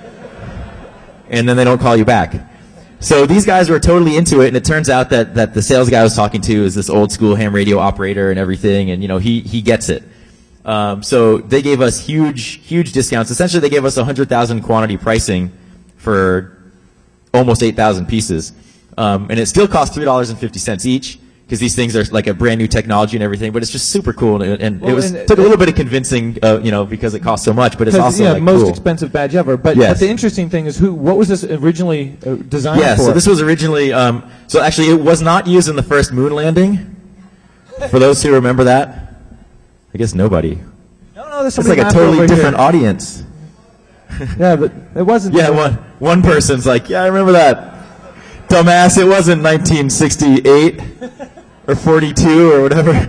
And then they don't call you back. So these guys were totally into it, and it turns out that, that the sales guy I was talking to is this old school ham radio operator and everything, and you know, he, he gets it. Um, so they gave us huge, huge discounts. Essentially, they gave us one hundred thousand quantity pricing for almost eight thousand pieces. Um, and it still costs three dollars and fifty cents each, because these things are like a brand new technology and everything, but it's just super cool. And, and well, it was and took a little bit of convincing, uh, you know, because it costs so much, but it's also yeah, like most cool. expensive badge ever. But, yes. but the interesting thing is, who? What was this originally uh, designed yeah, for? Yeah, so this was originally, um, so actually it was not used in the first moon landing. For those who remember that, I guess nobody. No, no, there's it's like a totally different here. audience. Yeah, but it wasn't. Yeah, one one person's like, yeah, I remember that. Dumbass, it wasn't nineteen sixty-eight or forty-two or whatever.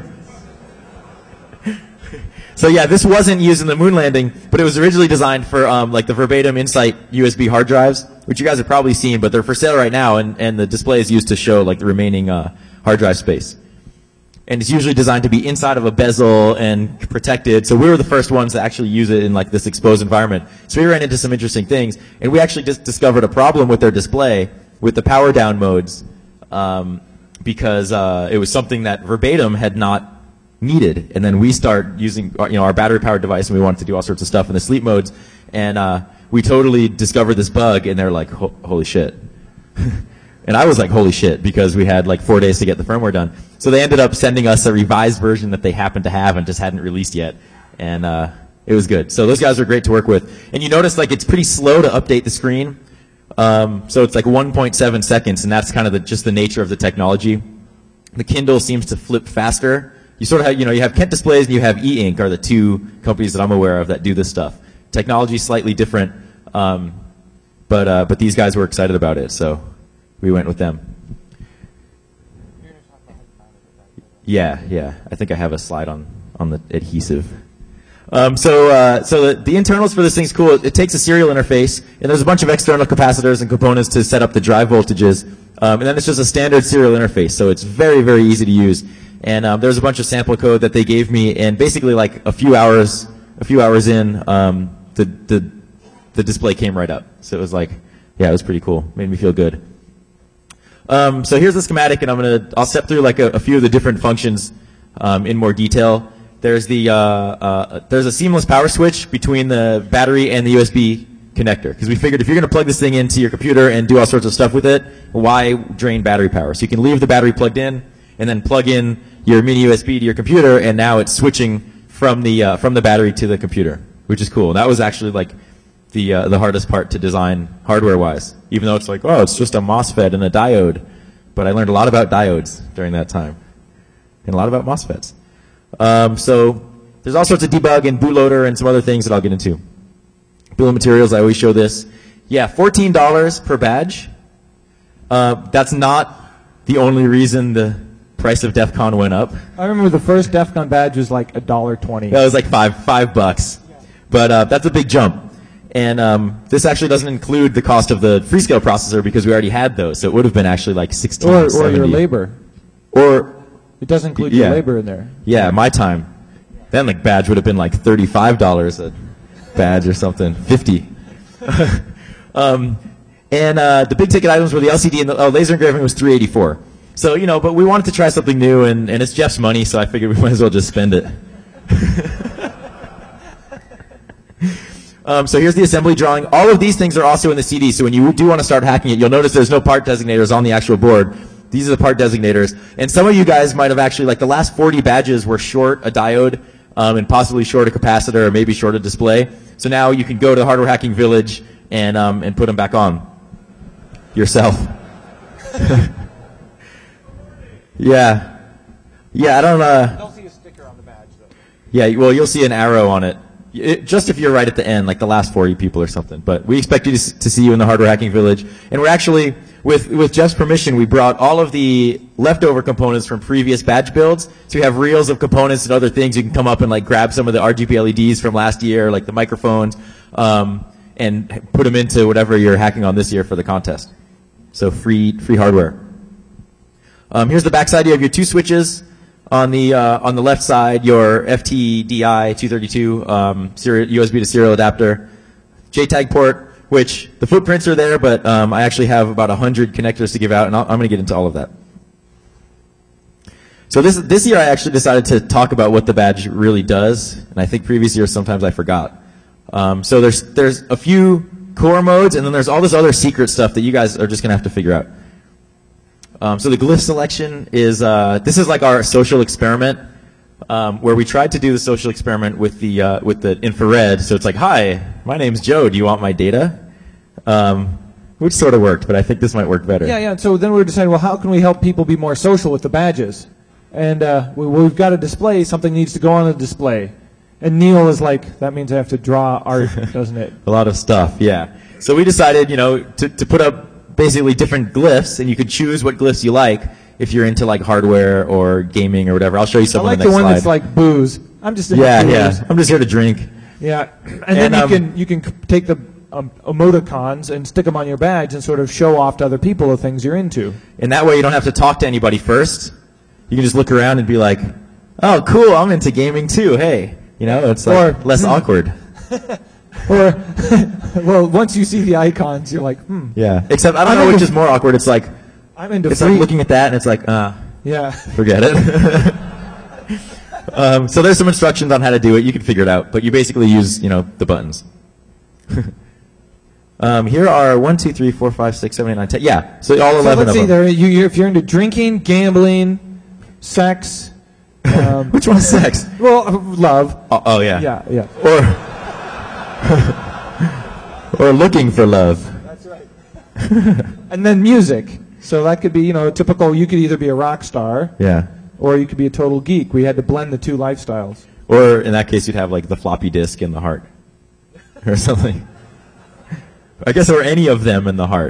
So yeah, this wasn't used in the moon landing, but it was originally designed for um, like the Verbatim Insight U S B hard drives, which you guys have probably seen, but they're for sale right now, and, and the display is used to show like the remaining uh, hard drive space. And it's usually designed to be inside of a bezel and protected. So we were the first ones to actually use it in like this exposed environment. So we ran into some interesting things, and we actually just discovered a problem with their display with the power down modes, um, because uh, it was something that Verbatim had not needed. And then we start using you know our battery powered device, and we wanted to do all sorts of stuff in the sleep modes, and uh, we totally discovered this bug, and they're like, Ho holy shit. And I was like, holy shit, because we had like four days to get the firmware done. So they ended up sending us a revised version that they happened to have and just hadn't released yet. And uh, it was good. So those guys are great to work with. And you notice like it's pretty slow to update the screen. Um, so it's like one point seven seconds, and that's kind of the, just the nature of the technology. The Kindle seems to flip faster. You sort of have, you know, you have Kent Displays and you have E-Ink are the two companies that I'm aware of that do this stuff. Technology is slightly different, um, but, uh, but these guys were excited about it, so we went with them. Yeah, yeah. I think I have a slide on, on the adhesive. Um, so uh, so the, the internals for this thing's cool. It, it takes a serial interface, and there's a bunch of external capacitors and components to set up the drive voltages. Um, and then it's just a standard serial interface, so it's very, very easy to use. And um, there's a bunch of sample code that they gave me, and basically like a few hours, a few hours in, um, the, the, the display came right up. So it was like, yeah, it was pretty cool. Made me feel good. Um, so here's the schematic, and I'm gonna I'll step through like a, a few of the different functions um, in more detail. There's the uh, uh, there's a seamless power switch between the battery and the U S B connector. Because we figured if you're going to plug this thing into your computer and do all sorts of stuff with it, why drain battery power? So you can leave the battery plugged in and then plug in your mini U S B to your computer, and now it's switching from the uh, from the battery to the computer, which is cool. That was actually like the uh, the hardest part to design hardware-wise, even though it's like, oh, it's just a MOSFET and a diode. But I learned a lot about diodes during that time, and a lot about MOSFETs. Um, so there's all sorts of debug and bootloader and some other things that I'll get into. Bill of materials, I always show this. Yeah, fourteen dollars per badge. Uh, that's not the only reason the price of DEF CON went up. I remember the first DEF CON badge was like a dollar twenty. That was like five five bucks. But uh, that's a big jump. And um, this actually doesn't include the cost of the Freescale processor because we already had those. So it would have been actually like sixteen or, or or your labor. Or it doesn't include yeah. your labor in there. Yeah, my time. Then like badge would have been like thirty-five dollars a badge or something, fifty. um, and uh, the big ticket items were the L C D and the oh, laser engraving was three eighty-four. So, you know, but we wanted to try something new, and, and it's Jeff's money, so I figured we might as well just spend it. um, so here's the assembly drawing. All of these things are also in the C D, so when you do want to start hacking it, you'll notice there's no part designators on the actual board. These are the part designators. And some of you guys might have actually, like the last forty badges were short a diode, um, and possibly short a capacitor, or maybe short a display. So now you can go to the Hardware Hacking Village and, um, and put them back on yourself. Yeah. Yeah, I don't, uh... I don't see a sticker on the badge, though. Yeah, well, you'll see an arrow on it. it. Just if you're right at the end, like the last forty people or something. But we expect you to, to see you in the Hardware Hacking Village. And we're actually, with, with Jeff's permission, we brought all of the leftover components from previous badge builds. So we have reels of components and other things. You can come up and like grab some of the R G B L E Ds from last year, like the microphones, um, and put them into whatever you're hacking on this year for the contest. So free, free hardware. Um, here's the backside. You have your two switches on the uh, on the left side. Your F T D I two thirty-two um, serial, U S B to serial adapter, J TAG port, which the footprints are there, but um, I actually have about a hundred connectors to give out, and I'll, I'm going to get into all of that. So this this year I actually decided to talk about what the badge really does, and I think previous years sometimes I forgot. Um, so there's there's a few core modes, and then there's all this other secret stuff that you guys are just going to have to figure out. Um, so the glyph selection is, uh, this is like our social experiment, um, where we tried to do the social experiment with the, uh, with the infrared. So it's like, hi, my name's Joe, do you want my data? Um, which sort of worked, but I think this might work better. Yeah, yeah, and so then we were deciding, well, how can we help people be more social with the badges? And, uh, we, we've got a display, something needs to go on the display. And Neil is like, that means I have to draw art, doesn't it? A lot of stuff, yeah. So we decided, you know, to, to put up basically different glyphs, and you could choose what glyphs you like if you're into like hardware or gaming or whatever. I'll show you some I on like the the next one slide. that's like booze. I'm just into yeah, booze. yeah. I'm just here to drink. Yeah, and, And, then you um, can you can c- take the um, emoticons and stick them on your badge and sort of show off to other people the things you're into. And that way you don't have to talk to anybody first. You can just look around and be like, oh, cool, I'm into gaming too. Hey, you know, it's like Or- less awkward. Or, well, once you see the icons, you're like, hmm, Yeah. Except I don't I'm know into- which is more awkward. It's like, I'm into it's free. like looking at that and it's like, uh, Yeah. forget it. um, so there's some instructions on how to do it. You can figure it out, but you basically use, you know, the buttons. um, here are one, two, three, four, five, six, seven, eight, nine, ten. Yeah. So all So eleven let's of see, them. there, you, you, if you're into drinking, gambling, sex, um, Which one's sex? well, uh, love. Oh, oh yeah. Yeah, yeah. Or or looking for love. That's right. And then music. So that could be, you know, typical, you could either be a rock star Yeah. or you could be a total geek. We had to blend the two lifestyles. Or in that case, you'd have like the floppy disk in the heart, or something. I guess, or any of them in the heart.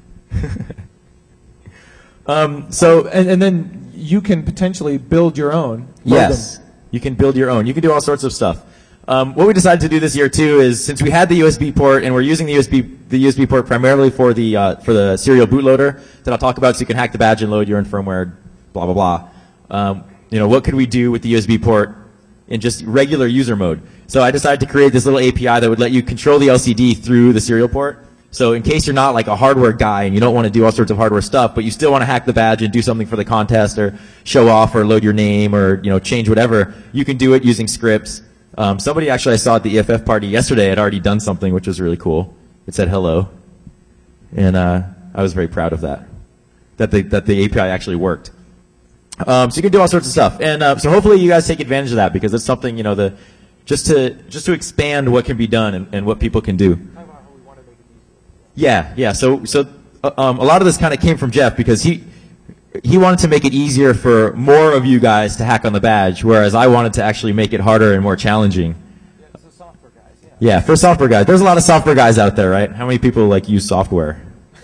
um, so And, and then you can potentially build your own. load yes, them. you can build your own. You can do all sorts of stuff. Um, what we decided to do this year too is, since we had the U S B port and we're using the U S B the U S B port primarily for the uh, for the serial bootloader that I'll talk about, so you can hack the badge and load your own firmware, blah blah blah. Um, you know, what could we do with the U S B port in just regular user mode? So I decided to create this little A P I that would let you control the L C D through the serial port. So in case you're not like a hardware guy and you don't want to do all sorts of hardware stuff, but you still want to hack the badge and do something for the contest or show off or load your name or, you know, change whatever, you can do it using scripts. Um, somebody actually I saw at the E F F party yesterday had already done something, which was really cool. It said hello. And uh, I was very proud of that, that the, that the A P I actually worked. Um, so you can do all sorts of stuff. And uh, so hopefully you guys take advantage of that, because it's something, you know, the just to just to expand what can be done and, and what people can do. Yeah, yeah. So so uh, um, a lot of this kind of came from Jeff, because he he wanted to make it easier for more of you guys to hack on the badge, whereas I wanted to actually make it harder and more challenging. Yeah, so software guys, yeah. Yeah, for software guys. There's a lot of software guys out there, right? How many people like use software?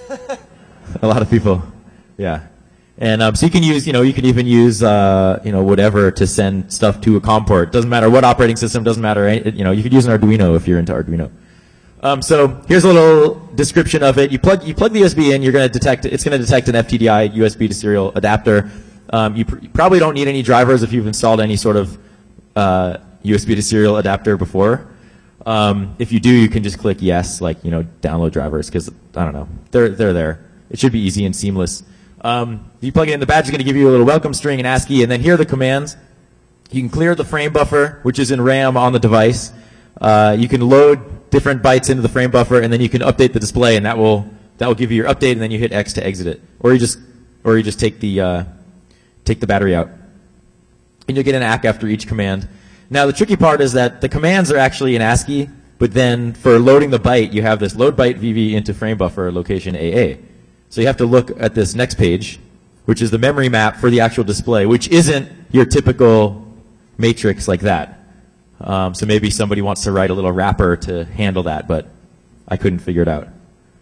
A lot of people. Yeah. And um, so you can use, you know, you can even use, uh, you know, whatever to send stuff to a COM port. Doesn't matter what operating system. Doesn't matter. You know, you could use an Arduino if you're into Arduino. Um, so here's a little description of it. You plug you plug the U S B in. You're going to detect. It's going to detect an F T D I U S B to serial adapter. Um, you, pr you probably don't need any drivers if you've installed any sort of uh, U S B to serial adapter before. Um, if you do, you can just click yes, like, you know, download drivers, because I don't know, they're they're there. It should be easy and seamless. Um, you plug it in, the badge is going to give you a little welcome string in ASCII, and then here are the commands. You can clear the frame buffer, which is in RAM on the device. Uh, you can load different bytes into the frame buffer, and then you can update the display, and that will that will give you your update, and then you hit X to exit it, or you just or you just take the uh, take the battery out, and you'll get an A C after each command. Now the tricky part is that the commands are actually in ASCII, but then for loading the byte, you have this load byte V V into frame buffer location A A. So you have to look at this next page, which is the memory map for the actual display, which isn't your typical matrix like that. Um, so maybe somebody wants to write a little wrapper to handle that, but I couldn't figure it out.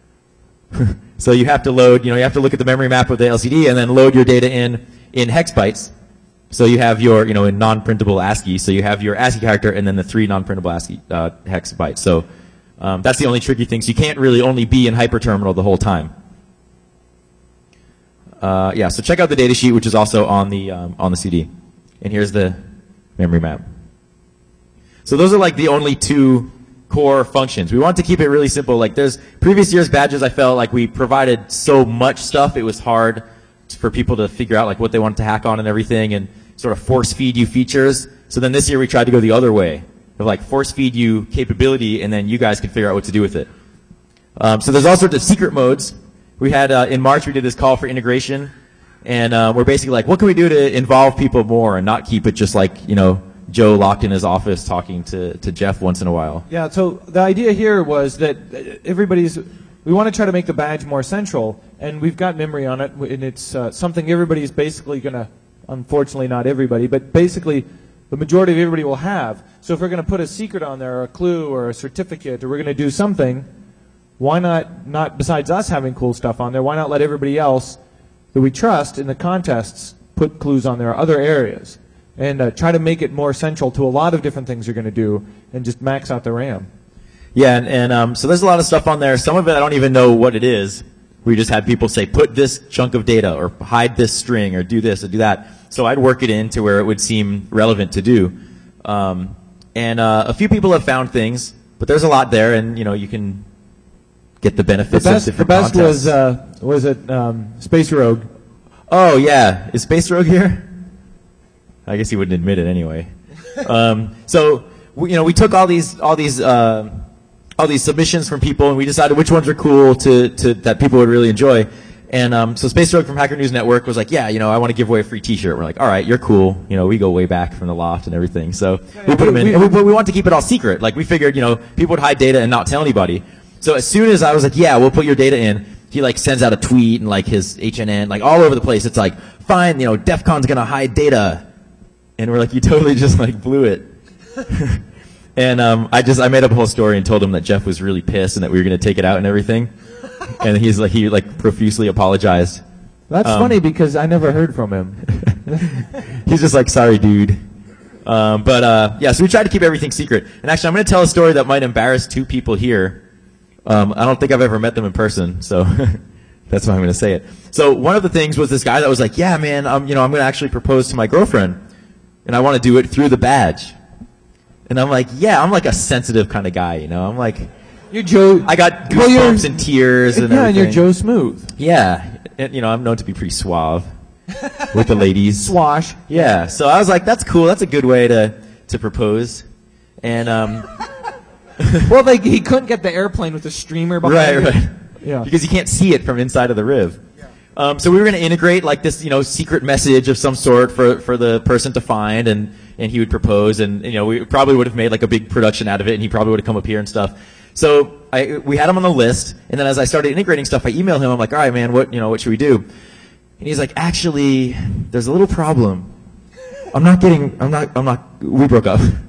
So you have to load, you know, you have to look at the memory map of the L C D and then load your data in in hex bytes. So you have your, you know, in non-printable ASCII. So you have your ASCII character and then the three non-printable ASCII uh, hex bytes. So um, that's the only tricky thing. So you can't really only be in hyperterminal the whole time. Uh, yeah, so check out the data sheet, which is also on the um, on the C D. And here's the memory map. So those are like the only two core functions. We want to keep it really simple. Like there's previous year's badges, I felt like we provided so much stuff, it was hard for people to figure out like what they wanted to hack on and everything, and sort of force feed you features. So then this year we tried to go the other way, of like force feed you capability, and then you guys can figure out what to do with it. Um, so there's all sorts of secret modes. We had, uh, in March, we did this call for integration, and uh, we're basically like, what can we do to involve people more and not keep it just like, you know, Joe locked in his office talking to, to Jeff once in a while. Yeah, so the idea here was that everybody's, we want to try to make the badge more central, and we've got memory on it, and it's uh, something everybody's basically going to, unfortunately not everybody, but basically the majority of everybody will have. So if we're going to put a secret on there, or a clue, or a certificate, or we're going to do something, why not, not besides us having cool stuff on there, why not let everybody else that we trust in the contests put clues on their other areas, and uh, try to make it more central to a lot of different things you're going to do, and just max out the RAM. Yeah, and, and um, so there's a lot of stuff on there. Some of it I don't even know what it is. We just had people say, put this chunk of data, or hide this string, or do this, or do that. So I'd work it in to where it would seem relevant to do. Um, and uh, a few people have found things, but there's a lot there, and you know you can get the benefits the best, of different The best contests. was, uh, was it um, Space Rogue. Oh, yeah. Is Space Rogue here? I guess he wouldn't admit it anyway. um, so, we, you know, we took all these, all these, uh, all these submissions from people, and we decided which ones are cool to, to that people would really enjoy. And um, so Space Rogue from Hacker News Network was like, yeah, you know, I want to give away a free T-shirt. We're like, all right, you're cool. You know, we go way back from the loft and everything. So yeah, we put we, them in, we, and we, but we want to keep it all secret. Like we figured, you know, people would hide data and not tell anybody. So as soon as I was like, yeah, we'll put your data in, he like sends out a tweet and like his H N N, like all over the place. It's like, fine, you know, DEF CON's gonna hide data. And we're like, you totally just like blew it. And um, I just, I made up a whole story and told him that Jeff was really pissed and that we were gonna take it out and everything. And he's like, he like profusely apologized. That's um, funny because I never heard from him. He's just like, sorry, dude. Um, but uh, yeah, so we tried to keep everything secret. And actually, I'm gonna tell a story that might embarrass two people here. Um, I don't think I've ever met them in person, so that's why I'm going to say it. So one of the things was this guy that was like, yeah, man, um, you know, I'm going to actually propose to my girlfriend, and I want to do it through the badge. And I'm like, yeah, I'm like a sensitive kind of guy, you know. I'm like, you're Joe. I got goosebumps well, and tears and yeah, everything. and you're Joe Smooth. Yeah, and, you know, I'm known to be pretty suave with the ladies. Swash. Yeah, so I was like, that's cool. That's a good way to to propose. And um, Well, like he couldn't get the airplane with a streamer behind Right, it. right. Yeah. Because you can't see it from inside of the rib. Um, so we were going to integrate like this, you know, secret message of some sort for, for the person to find, and, and he would propose, and, you know, we probably would have made like a big production out of it, and he probably would have come up here and stuff. So I, we had him on the list, and then as I started integrating stuff, I emailed him. I'm like, all right, man, what, you know, what should we do? And he's like, actually, there's a little problem. I'm not getting, I'm not, I'm not, we broke up. And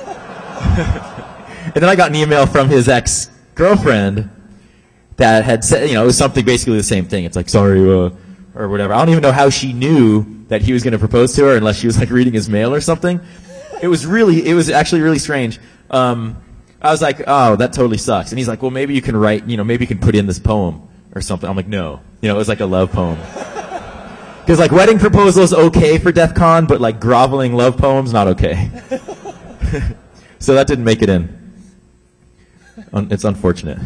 then I got an email from his ex-girlfriend that had said, you know, it was something basically the same thing. It's like, sorry, uh, or whatever. I don't even know how she knew that he was going to propose to her unless she was like reading his mail or something. It was really, it was actually really strange. Um, I was like, oh, that totally sucks. And he's like, well, maybe you can write, you know, maybe you can put in this poem or something. I'm like, no. You know, it was like a love poem. Because like wedding proposals okay for DEF CON, but like groveling love poems, not okay. So that didn't make it in. Un- it's unfortunate.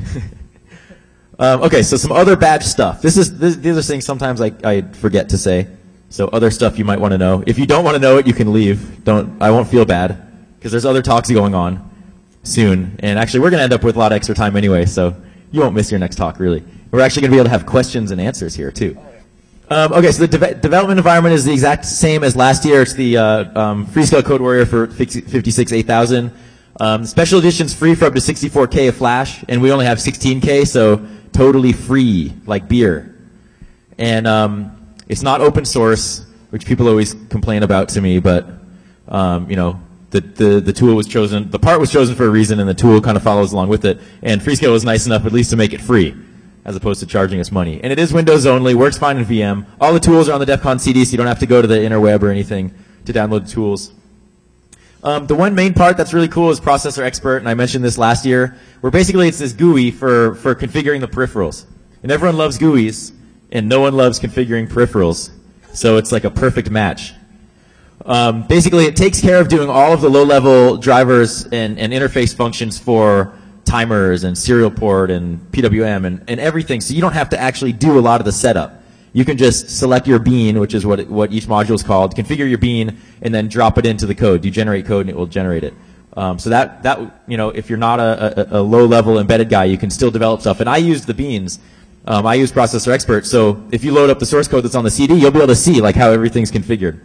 Um, okay, so some other badge stuff. This is this, these are things sometimes I, I forget to say. So other stuff you might want to know. If you don't want to know it, you can leave. Don't I won't feel bad because there's other talks going on soon. And actually, we're going to end up with a lot of extra time anyway, so you won't miss your next talk really. We're actually going to be able to have questions and answers here too. Um, okay, so the de- development environment is the exact same as last year. It's the uh, um, Freescale Code Warrior for fifty-six eight thousand. Um, special edition's free for up to sixty-four K of Flash, and we only have sixteen K, so totally free, like beer. And um, it's not open source, which people always complain about to me, but um, you know, the, the the tool was chosen, the part was chosen for a reason, and the tool kind of follows along with it. And Freescale was nice enough at least to make it free, as opposed to charging us money. And it is Windows only, works fine in V M. All the tools are on the DEF CON C D, so you don't have to go to the interweb or anything to download the tools. Um, the one main part that's really cool is Processor Expert, and I mentioned this last year, where basically it's this G U I for, for configuring the peripherals. And everyone loves G U Is, and no one loves configuring peripherals. So it's like a perfect match. Um, basically, it takes care of doing all of the low-level drivers and, and interface functions for timers and serial port and P W M and, and everything, so you don't have to actually do a lot of the setup. You can just select your bean, which is what it, what each module is called, configure your bean, and then drop it into the code. You generate code, and it will generate it. Um, so that, that you know, if you're not a, a, a low-level embedded guy, you can still develop stuff. And I used the beans. Um, I use Processor Expert. So if you load up the source code that's on the C D, you'll be able to see like how everything's configured.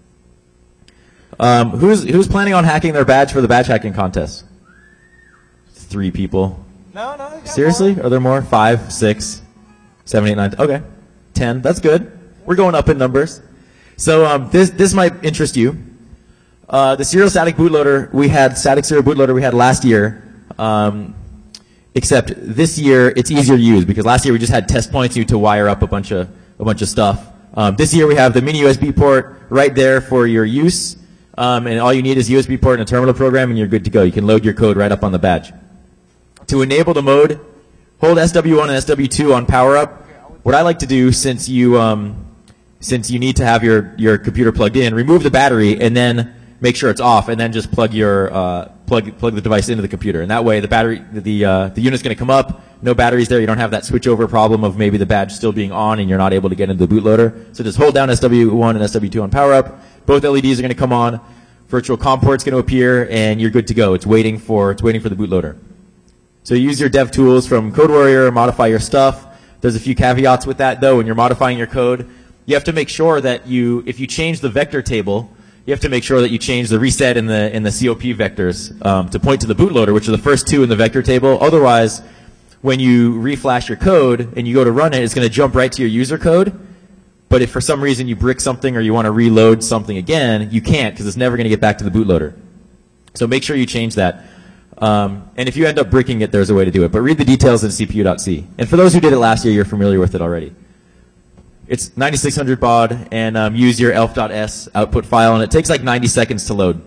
Um, who's who's planning on hacking their badge for the badge hacking contest? Three people. No, no. Seriously? Are there more? Five, six, seven, eight, nine. Okay. ten, that's good. We're going up in numbers. So um, this this might interest you. Uh, the serial static bootloader we had, static serial bootloader we had last year, um, except this year it's easier to use because last year we just had test points you to wire up a bunch of a bunch of stuff. Um, this year we have the mini U S B port right there for your use, um, and all you need is a U S B port and a terminal program, and you're good to go. You can load your code right up on the badge. To enable the mode, hold S W one and S W two on power up. What I like to do, since you um, since you need to have your, your computer plugged in, remove the battery and then make sure it's off, and then just plug your uh, plug plug the device into the computer. And that way, the battery the uh, the unit's going to come up. No batteries there. You don't have that switchover problem of maybe the badge still being on and you're not able to get into the bootloader. So just hold down S W one and S W two on power up. Both L E Ds are going to come on. Virtual COM port's going to appear, and you're good to go. It's waiting for it's waiting for the bootloader. So you use your dev tools from CodeWarrior, modify your stuff. There's a few caveats with that, though. When you're modifying your code, you have to make sure that you, if you change the vector table, you have to make sure that you change the reset and the, and the C O P vectors um, to point to the bootloader, which are the first two in the vector table. Otherwise, when you reflash your code and you go to run it, it's going to jump right to your user code. But if for some reason you brick something or you want to reload something again, you can't because it's never going to get back to the bootloader. So make sure you change that. Um, and if you end up bricking it, there's a way to do it. But read the details in C P U dot C. And for those who did it last year, you're familiar with it already. It's ninety-six hundred baud, and um, use your elf dot s output file, and it takes like ninety seconds to load.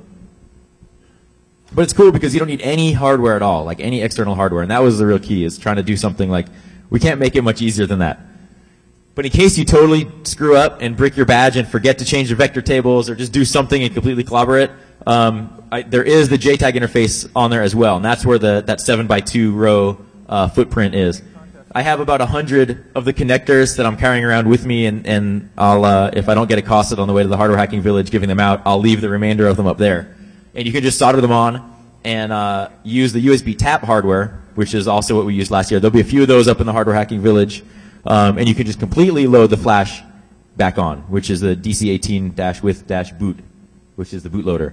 But it's cool because you don't need any hardware at all, like any external hardware. And that was the real key, is trying to do something like, we can't make it much easier than that. But in case you totally screw up and brick your badge and forget to change the vector tables or just do something and completely clobber it, um, I, there is the J TAG interface on there as well, and that's where the that seven by two row uh, footprint is. I have about a hundred of the connectors that I'm carrying around with me, and, and I'll uh, if I don't get accosted on the way to the hardware hacking village giving them out, I'll leave the remainder of them up there. And you can just solder them on, and uh, use the U S B tap hardware, which is also what we used last year. There'll be a few of those up in the Hardware Hacking Village, um, and you can just completely load the flash back on, which is the D C eighteen with boot, which is the bootloader.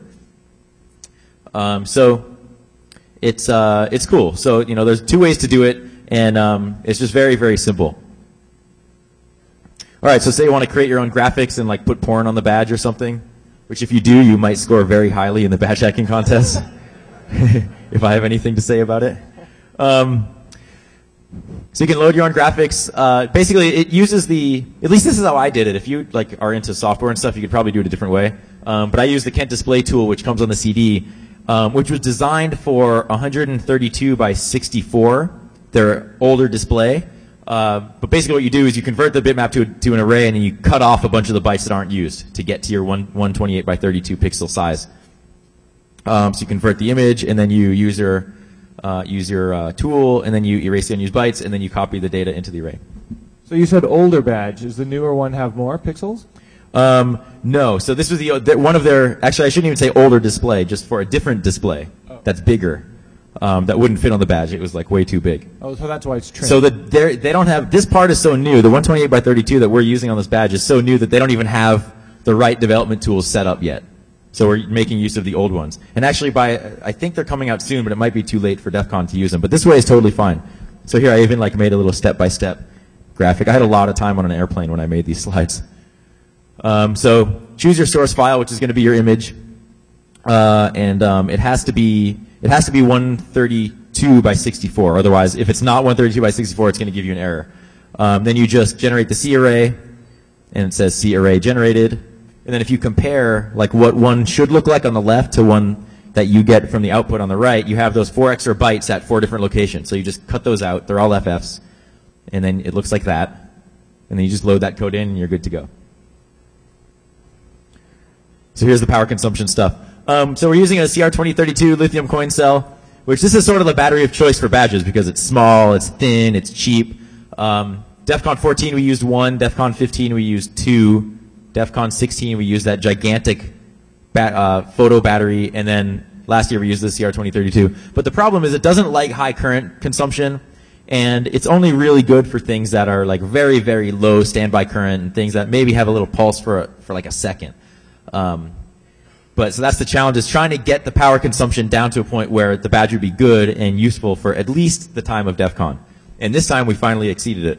Um, so it's uh, it's cool. So you know, there's two ways to do it, and um, it's just very very simple. All right, so say you want to create your own graphics and like put porn on the badge or something, which if you do, you might score very highly in the badge hacking contest. If I have anything to say about it. Um, so you can load your own graphics. Uh, basically, it uses the, at least this is how I did it. If you like are into software and stuff, you could probably do it a different way. Um, but I use the Kent Display tool, which comes on the C D, um, which was designed for one thirty-two by sixty-four, their older display. Uh, but basically what you do is you convert the bitmap to, to an array, and then you cut off a bunch of the bytes that aren't used to get to your one twenty-eight by thirty-two pixel size. Um, so you convert the image, and then you use your, uh, use your uh, tool, and then you erase the unused bytes, and then you copy the data into the array. So you said older badge. Does the newer one have more pixels? Um, no. So this was the, the one of their, actually I shouldn't even say older display, just for a different display oh. that's bigger. Um, that wouldn't fit on the badge. It was like way too big. Oh, so that's why it's trimmed. So that they don't have, this part is so new. The one twenty-eight by thirty-two that we're using on this badge is so new that they don't even have the right development tools set up yet. So we're making use of the old ones. And actually by, I think they're coming out soon, but it might be too late for DEF CON to use them. But this way is totally fine. So here I even like made a little step-by-step graphic. I had a lot of time on an airplane when I made these slides. Um, so choose your source file, which is going to be your image. Uh, and um, it has to be it has to be one thirty-two by sixty-four. Otherwise, if it's not one thirty-two by sixty-four, it's going to give you an error. Um, then you just generate the C array, and it says C array generated. And then if you compare like what one should look like on the left to one that you get from the output on the right, you have those four extra bytes at four different locations. So you just cut those out. They're all F Fs. And then it looks like that. And then you just load that code in, and you're good to go. So here's the power consumption stuff. Um, so we're using a C R twenty thirty-two lithium coin cell, which this is sort of the battery of choice for badges because it's small, it's thin, it's cheap. Um, DEF CON fourteen we used one, DEF CON fifteen we used two, DEF CON sixteen we used that gigantic bat, uh, photo battery, and then last year we used the C R twenty thirty-two. But the problem is it doesn't like high current consumption, and it's only really good for things that are like very, very low standby current and things that maybe have a little pulse for, for like a second. Um, But so that's the challenge, is trying to get the power consumption down to a point where the badge would be good and useful for at least the time of DEF CON. And this time we finally exceeded it.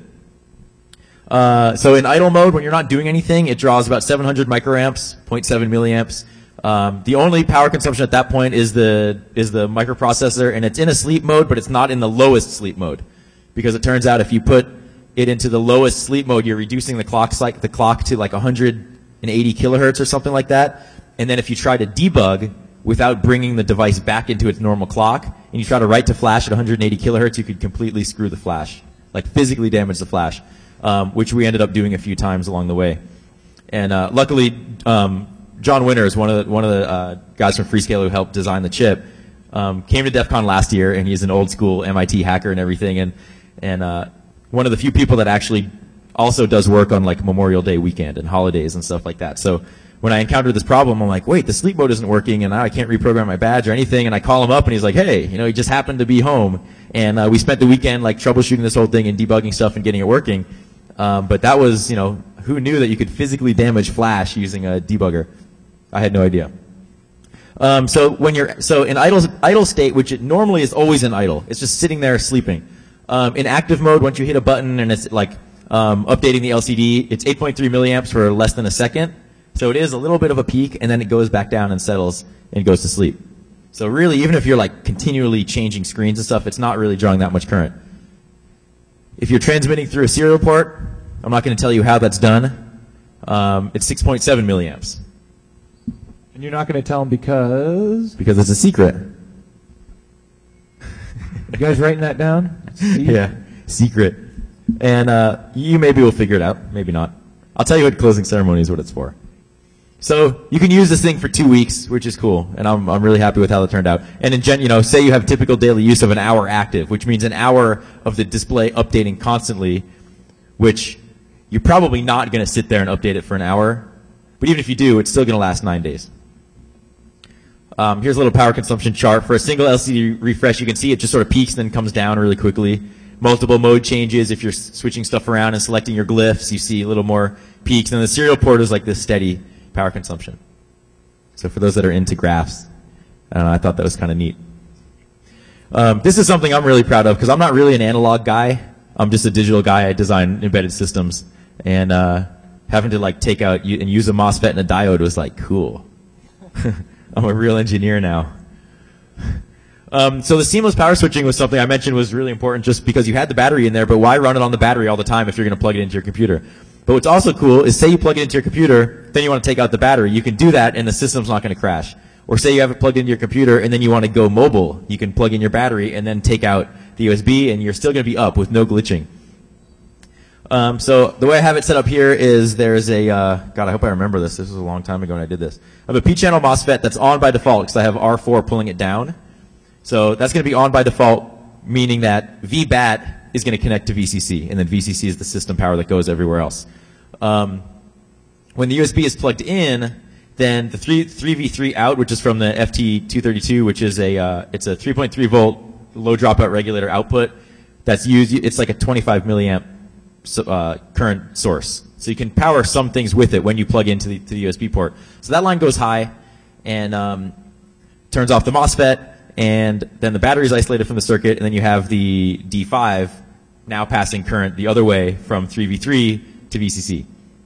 Uh, so in idle mode, when you're not doing anything, it draws about seven hundred microamps, zero point seven milliamps. Um, the only power consumption at that point is the is the microprocessor, and it's in a sleep mode, but it's not in the lowest sleep mode, because it turns out if you put it into the lowest sleep mode, you're reducing the clock like the clock to like one hundred eighty kilohertz or something like that. And then if you try to debug without bringing the device back into its normal clock, and you try to write to flash at one hundred eighty kilohertz, you could completely screw the flash, like physically damage the flash, um, which we ended up doing a few times along the way. And uh, luckily, um, John Winters, one of the, one of the uh, guys from Freescale who helped design the chip, um, came to DEF CON last year, and he's an old school M I T hacker and everything, and and uh, one of the few people that actually also does work on like Memorial Day weekend and holidays and stuff like that. So when I encountered this problem, I'm like, wait, the sleep mode isn't working, and now I can't reprogram my badge or anything. And I call him up, and he's like, hey, you know, he just happened to be home, and uh, we spent the weekend like troubleshooting this whole thing and debugging stuff and getting it working. Um, but that was, you know, who knew that you could physically damage flash using a debugger? I had no idea. Um, so when you're so in idle idle state, which it normally is always in idle, it's just sitting there sleeping. Um, in active mode, once you hit a button and it's like um, updating the L C D, it's eight point three milliamps for less than a second. So it is a little bit of a peak, and then it goes back down and settles and goes to sleep. So really, even if you're like continually changing screens and stuff, it's not really drawing that much current. If you're transmitting through a serial port, I'm not going to tell you how that's done. Um, it's six point seven milliamps. And you're not going to tell them because? Because it's a secret. You guys writing that down? See? Yeah, secret. And uh, you maybe will figure it out, maybe not. I'll tell you at closing ceremony is what it's for. So you can use this thing for two weeks, which is cool, and I'm I'm really happy with how it turned out. And in gen, you know, say you have typical daily use of an hour active, which means an hour of the display updating constantly, which you're probably not going to sit there and update it for an hour. But even if you do, it's still going to last nine days. Um, here's a little power consumption chart. For a single L C D refresh, you can see it just sort of peaks and then comes down really quickly. Multiple mode changes. If you're switching stuff around and selecting your glyphs, you see a little more peaks. And the serial port is like this steady power consumption. So for those that are into graphs, I don't know, I thought that was kind of neat. Um, this is something I'm really proud of because I'm not really an analog guy. I'm just a digital guy. I design embedded systems. And uh, having to like take out and use a MOSFET and a diode was like cool. I'm a real engineer now. Um, so the seamless power switching was something I mentioned was really important just because you had the battery in there, but why run it on the battery all the time if you're going to plug it into your computer? But what's also cool is say you plug it into your computer, then you want to take out the battery. You can do that and the system's not going to crash. Or say you have it plugged into your computer and then you want to go mobile. You can plug in your battery and then take out the U S B and you're still going to be up with no glitching. Um, so the way I have it set up here is there's a, uh, God, I hope I remember this. This was a long time ago when I did this. I have a P-channel MOSFET that's on by default because I have R four pulling it down. So that's going to be on by default, meaning that V BAT is going to connect to V C C, and then V C C is the system power that goes everywhere else. Um, when the U S B is plugged in, then the three V three out, which is from the F T two thirty-two, which is a, uh, it's a three point three volt low dropout regulator output that's used, it's like a twenty-five milliamp uh, current source. So you can power some things with it when you plug into the, to the U S B port. So that line goes high and um, turns off the MOSFET, and then the battery is isolated from the circuit, and then you have the D five now passing current the other way from three V three to V C C.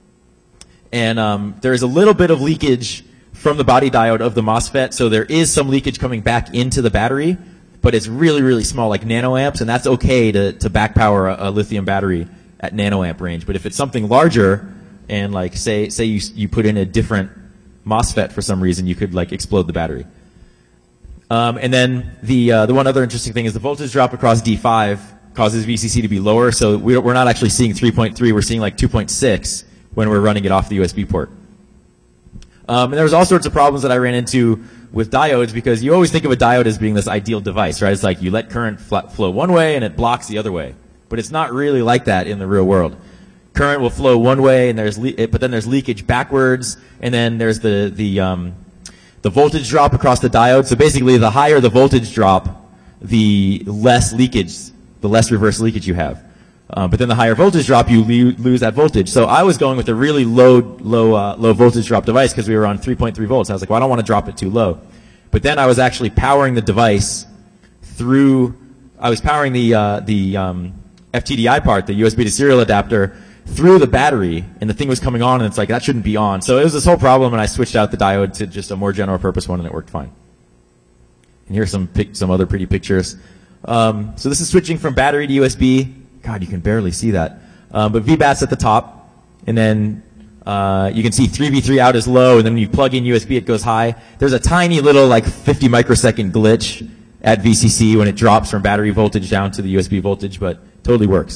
And um, there's a little bit of leakage from the body diode of the MOSFET, so there is some leakage coming back into the battery, but it's really, really small, like nanoamps, and that's okay to, to back power a, a lithium battery at nanoamp range. But if it's something larger, and like say say you you put in a different MOSFET for some reason, you could like explode the battery. Um, and then the uh, the one other interesting thing is the voltage drop across D five causes V C C to be lower, so we we're not actually seeing three point three, we're seeing like two point six when we're running it off the U S B port. Um, and there was all sorts of problems that I ran into with diodes because you always think of a diode as being this ideal device, right? It's like you let current flow one way and it blocks the other way. But it's not really like that in the real world. Current will flow one way, and there's le but then there's leakage backwards, and then there's the the um, the voltage drop across the diode. So basically, the higher the voltage drop, the less leakage, the less reverse leakage you have. Um, but then the higher voltage drop, you lo lose that voltage. So I was going with a really low low uh, low voltage drop device because we were on three point three volts. I was like, well, I don't want to drop it too low. But then I was actually powering the device through. I was powering the uh, the um, F T D I part, the U S B to serial adapter, through the battery, and the thing was coming on, and it's like, that shouldn't be on. So it was this whole problem, and I switched out the diode to just a more general purpose one, and it worked fine. And here's some pic some other pretty pictures. Um, so this is switching from battery to U S B. God, you can barely see that. Um, but V BAT's at the top, and then uh, you can see three V three out is low, and then when you plug in U S B, it goes high. There's a tiny little, like, fifty microsecond glitch at V C C when it drops from battery voltage down to the U S B voltage, but totally works.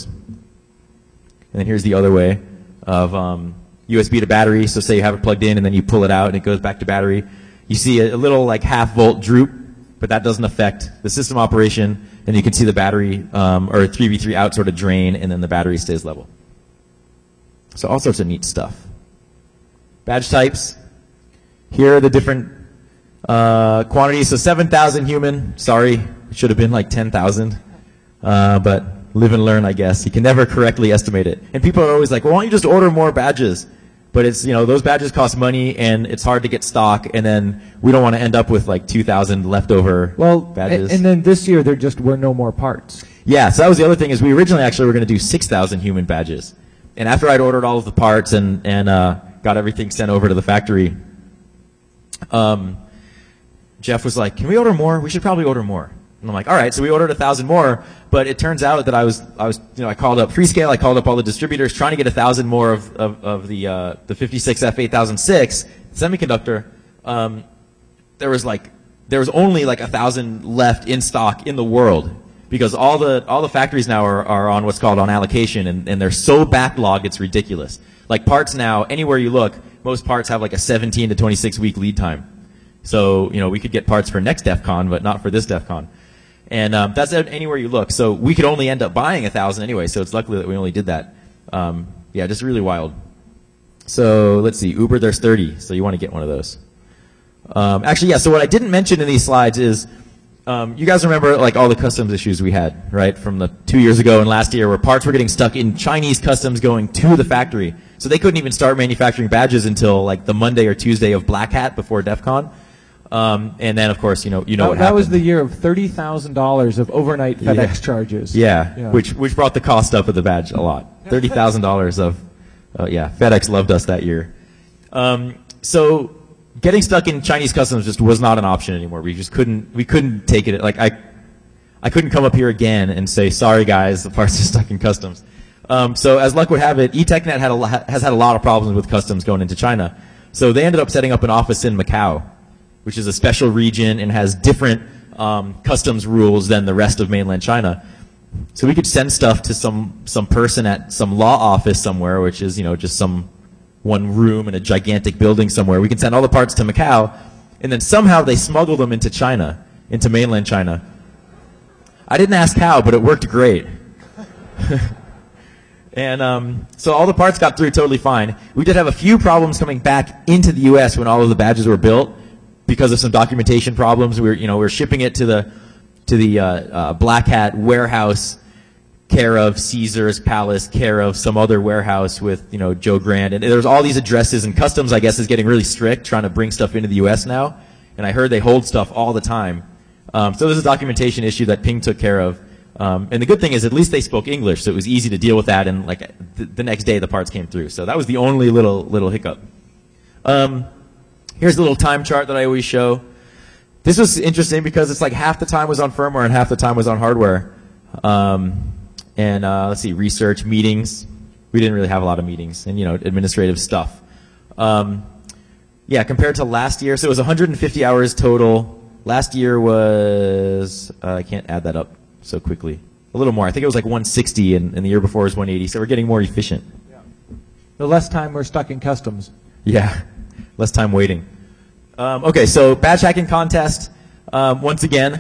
And then here's the other way of um, U S B to battery. So say you have it plugged in and then you pull it out and it goes back to battery. You see a, a little like half volt droop, but that doesn't affect the system operation. And you can see the battery um, or three V three out sort of drain, and then the battery stays level. So all sorts of neat stuff. Badge types. Here are the different uh, quantities. So seven thousand human. Sorry, it should have been like ten thousand. Uh, but live and learn, I guess. You can never correctly estimate it. And people are always like, well, why don't you just order more badges? But it's, you know, those badges cost money, and it's hard to get stock, and then we don't want to end up with like two thousand leftover well, badges. And then this year, there just were no more parts. Yeah, so that was the other thing, is we originally actually were going to do six thousand human badges. And after I'd ordered all of the parts and, and uh, got everything sent over to the factory, um, Jeff was like, can we order more? We should probably order more. And I'm like, all right, so we ordered a thousand more, but it turns out that I was, I was, you know, I called up Freescale, I called up all the distributors trying to get a thousand more of, of, of the, uh, the fifty-six F eight thousand six semiconductor. Um, there was like, there was only like a thousand left in stock in the world because all the, all the factories now are, are on what's called on allocation, and, and they're so backlogged, it's ridiculous. Like parts now, anywhere you look, most parts have like a seventeen to twenty-six week lead time. So, you know, we could get parts for next DEF CON, but not for this DEF CON. And um, that's anywhere you look. So we could only end up buying a thousand anyway. So it's luckily that we only did that. Um, yeah, just really wild. So let's see. Uber, there's thirty. So you want to get one of those. Um, actually, yeah, so what I didn't mention in these slides is, um, you guys remember like all the customs issues we had, right, from the two years ago and last year where parts were getting stuck in Chinese customs going to the factory. So they couldn't even start manufacturing badges until like the Monday or Tuesday of Black Hat before DEF CON. Um, and then, of course, you know, you know that, what that happened. was the year of thirty thousand dollars of overnight FedEx Yeah. charges. Yeah, Yeah. which which brought the cost up of the badge a lot. thirty thousand dollars of, uh, yeah, FedEx loved us that year. Um, so getting stuck in Chinese customs just was not an option anymore. We just couldn't, we couldn't take it. Like, I, I couldn't come up here again and say, sorry guys, the parts are stuck in customs. Um, so as luck would have it, eTechNet had a lo- has had a lot of problems with customs going into China. So they ended up setting up an office in Macau, which is a special region and has different um, customs rules than the rest of mainland China. So we could send stuff to some some person at some law office somewhere, which is, you know, just some one room in a gigantic building somewhere. We can send all the parts to Macau, and then somehow they smuggle them into China, into mainland China. I didn't ask how, but it worked great. And um, so all the parts got through totally fine. We did have a few problems coming back into the U S when all of the badges were built because of some documentation problems. We were, you know, we were shipping it to the to the uh, uh, Black Hat warehouse, care of Caesar's Palace, care of some other warehouse with, you know, Joe Grand. And there's all these addresses, and customs, I guess, is getting really strict, trying to bring stuff into the U S now. And I heard they hold stuff all the time. Um, so there's a documentation issue that Ping took care of. Um, and the good thing is at least they spoke English, so it was easy to deal with that, and like th- the next day the parts came through. So that was the only little little hiccup. Um, here's a little time chart that I always show. This was interesting because it's like half the time was on firmware and half the time was on hardware. Um, and uh, let's see, research, meetings. We didn't really have a lot of meetings, and you know, administrative stuff. Um, yeah, compared to last year, so it was one hundred fifty hours total. Last year was uh, I can't add that up so quickly. A little more. I think it was like one sixty, and, and the year before was one eighty. So we're getting more efficient. Yeah. The less time we're stuck in customs. Yeah, less time waiting. Um, okay, so badge hacking contest. Um, once again,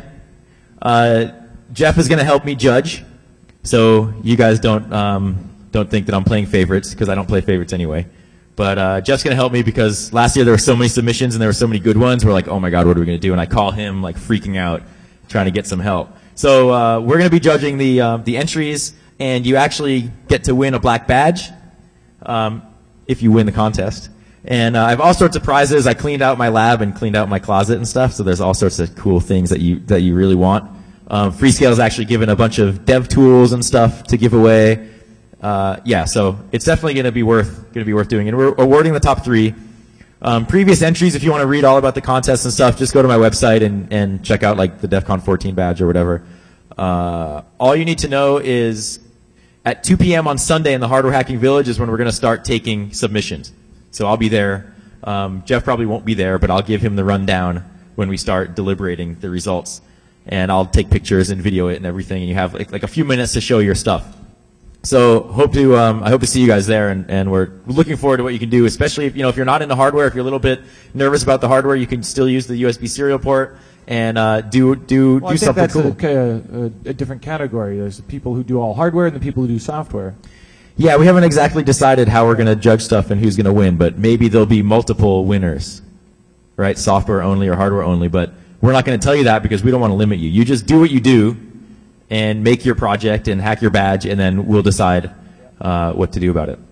uh, Jeff is going to help me judge. So you guys don't um, don't think that I'm playing favorites, because I don't play favorites anyway. But uh, Jeff's going to help me because last year there were so many submissions and there were so many good ones. We're like, oh my god, what are we going to do? And I call him like freaking out, trying to get some help. So uh, we're going to be judging the uh, the entries, and you actually get to win a black badge um, if you win the contest. And uh, I have all sorts of prizes. I cleaned out my lab and cleaned out my closet and stuff. So there's all sorts of cool things that you that you really want. Um, Freescale has actually given a bunch of dev tools and stuff to give away. Uh, yeah, so it's definitely going to be worth going to be worth doing. And we're awarding the top three. Um, previous entries, if you want to read all about the contest and stuff, just go to my website and, and check out like the DEF CON fourteen badge or whatever. Uh, all you need to know is at two p.m. on Sunday in the Hardware Hacking Village is when we're going to start taking submissions. So I'll be there. Um, Jeff probably won't be there, but I'll give him the rundown when we start deliberating the results. And I'll take pictures and video it and everything, and you have like, like a few minutes to show your stuff. So hope to um, I hope to see you guys there, and, and we're looking forward to what you can do. Especially if you know if you're not into hardware, if you're a little bit nervous about the hardware, you can still use the U S B serial port and uh, do do Well, do I think something that's cool. a, a, a different category. There's the people who do all hardware and the people who do software. Yeah, we haven't exactly decided how we're going to judge stuff and who's going to win, but maybe there'll be multiple winners, right? Software only or hardware only, but we're not going to tell you that because we don't want to limit you. You just do what you do and make your project and hack your badge, and then we'll decide uh, what to do about it.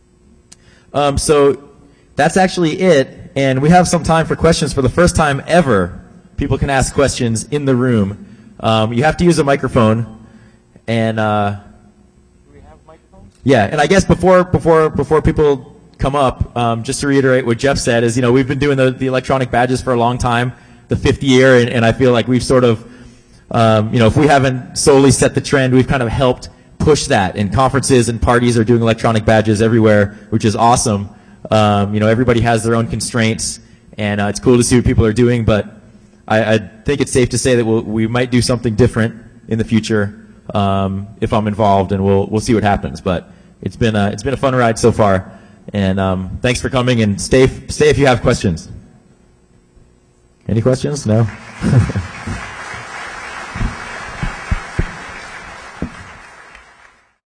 Um, so that's actually it, and we have some time for questions. For the first time ever, people can ask questions in the room. Um, you have to use a microphone, and uh, Do we have microphones? yeah, and I guess before before before people come up, um, just to reiterate what Jeff said is, you know, we've been doing the, the electronic badges for a long time, the fifth year, and, and I feel like we've sort of Um, you know, if we haven't solely set the trend, we've kind of helped push that. And conferences and parties are doing electronic badges everywhere, which is awesome. Um, you know, everybody has their own constraints, and uh, it's cool to see what people are doing. But I, I think it's safe to say that we'll, we might do something different in the future um, if I'm involved, and we'll we'll see what happens. But it's been a, it's been a fun ride so far, and um, thanks for coming. And stay stay if you have questions. Any questions? No.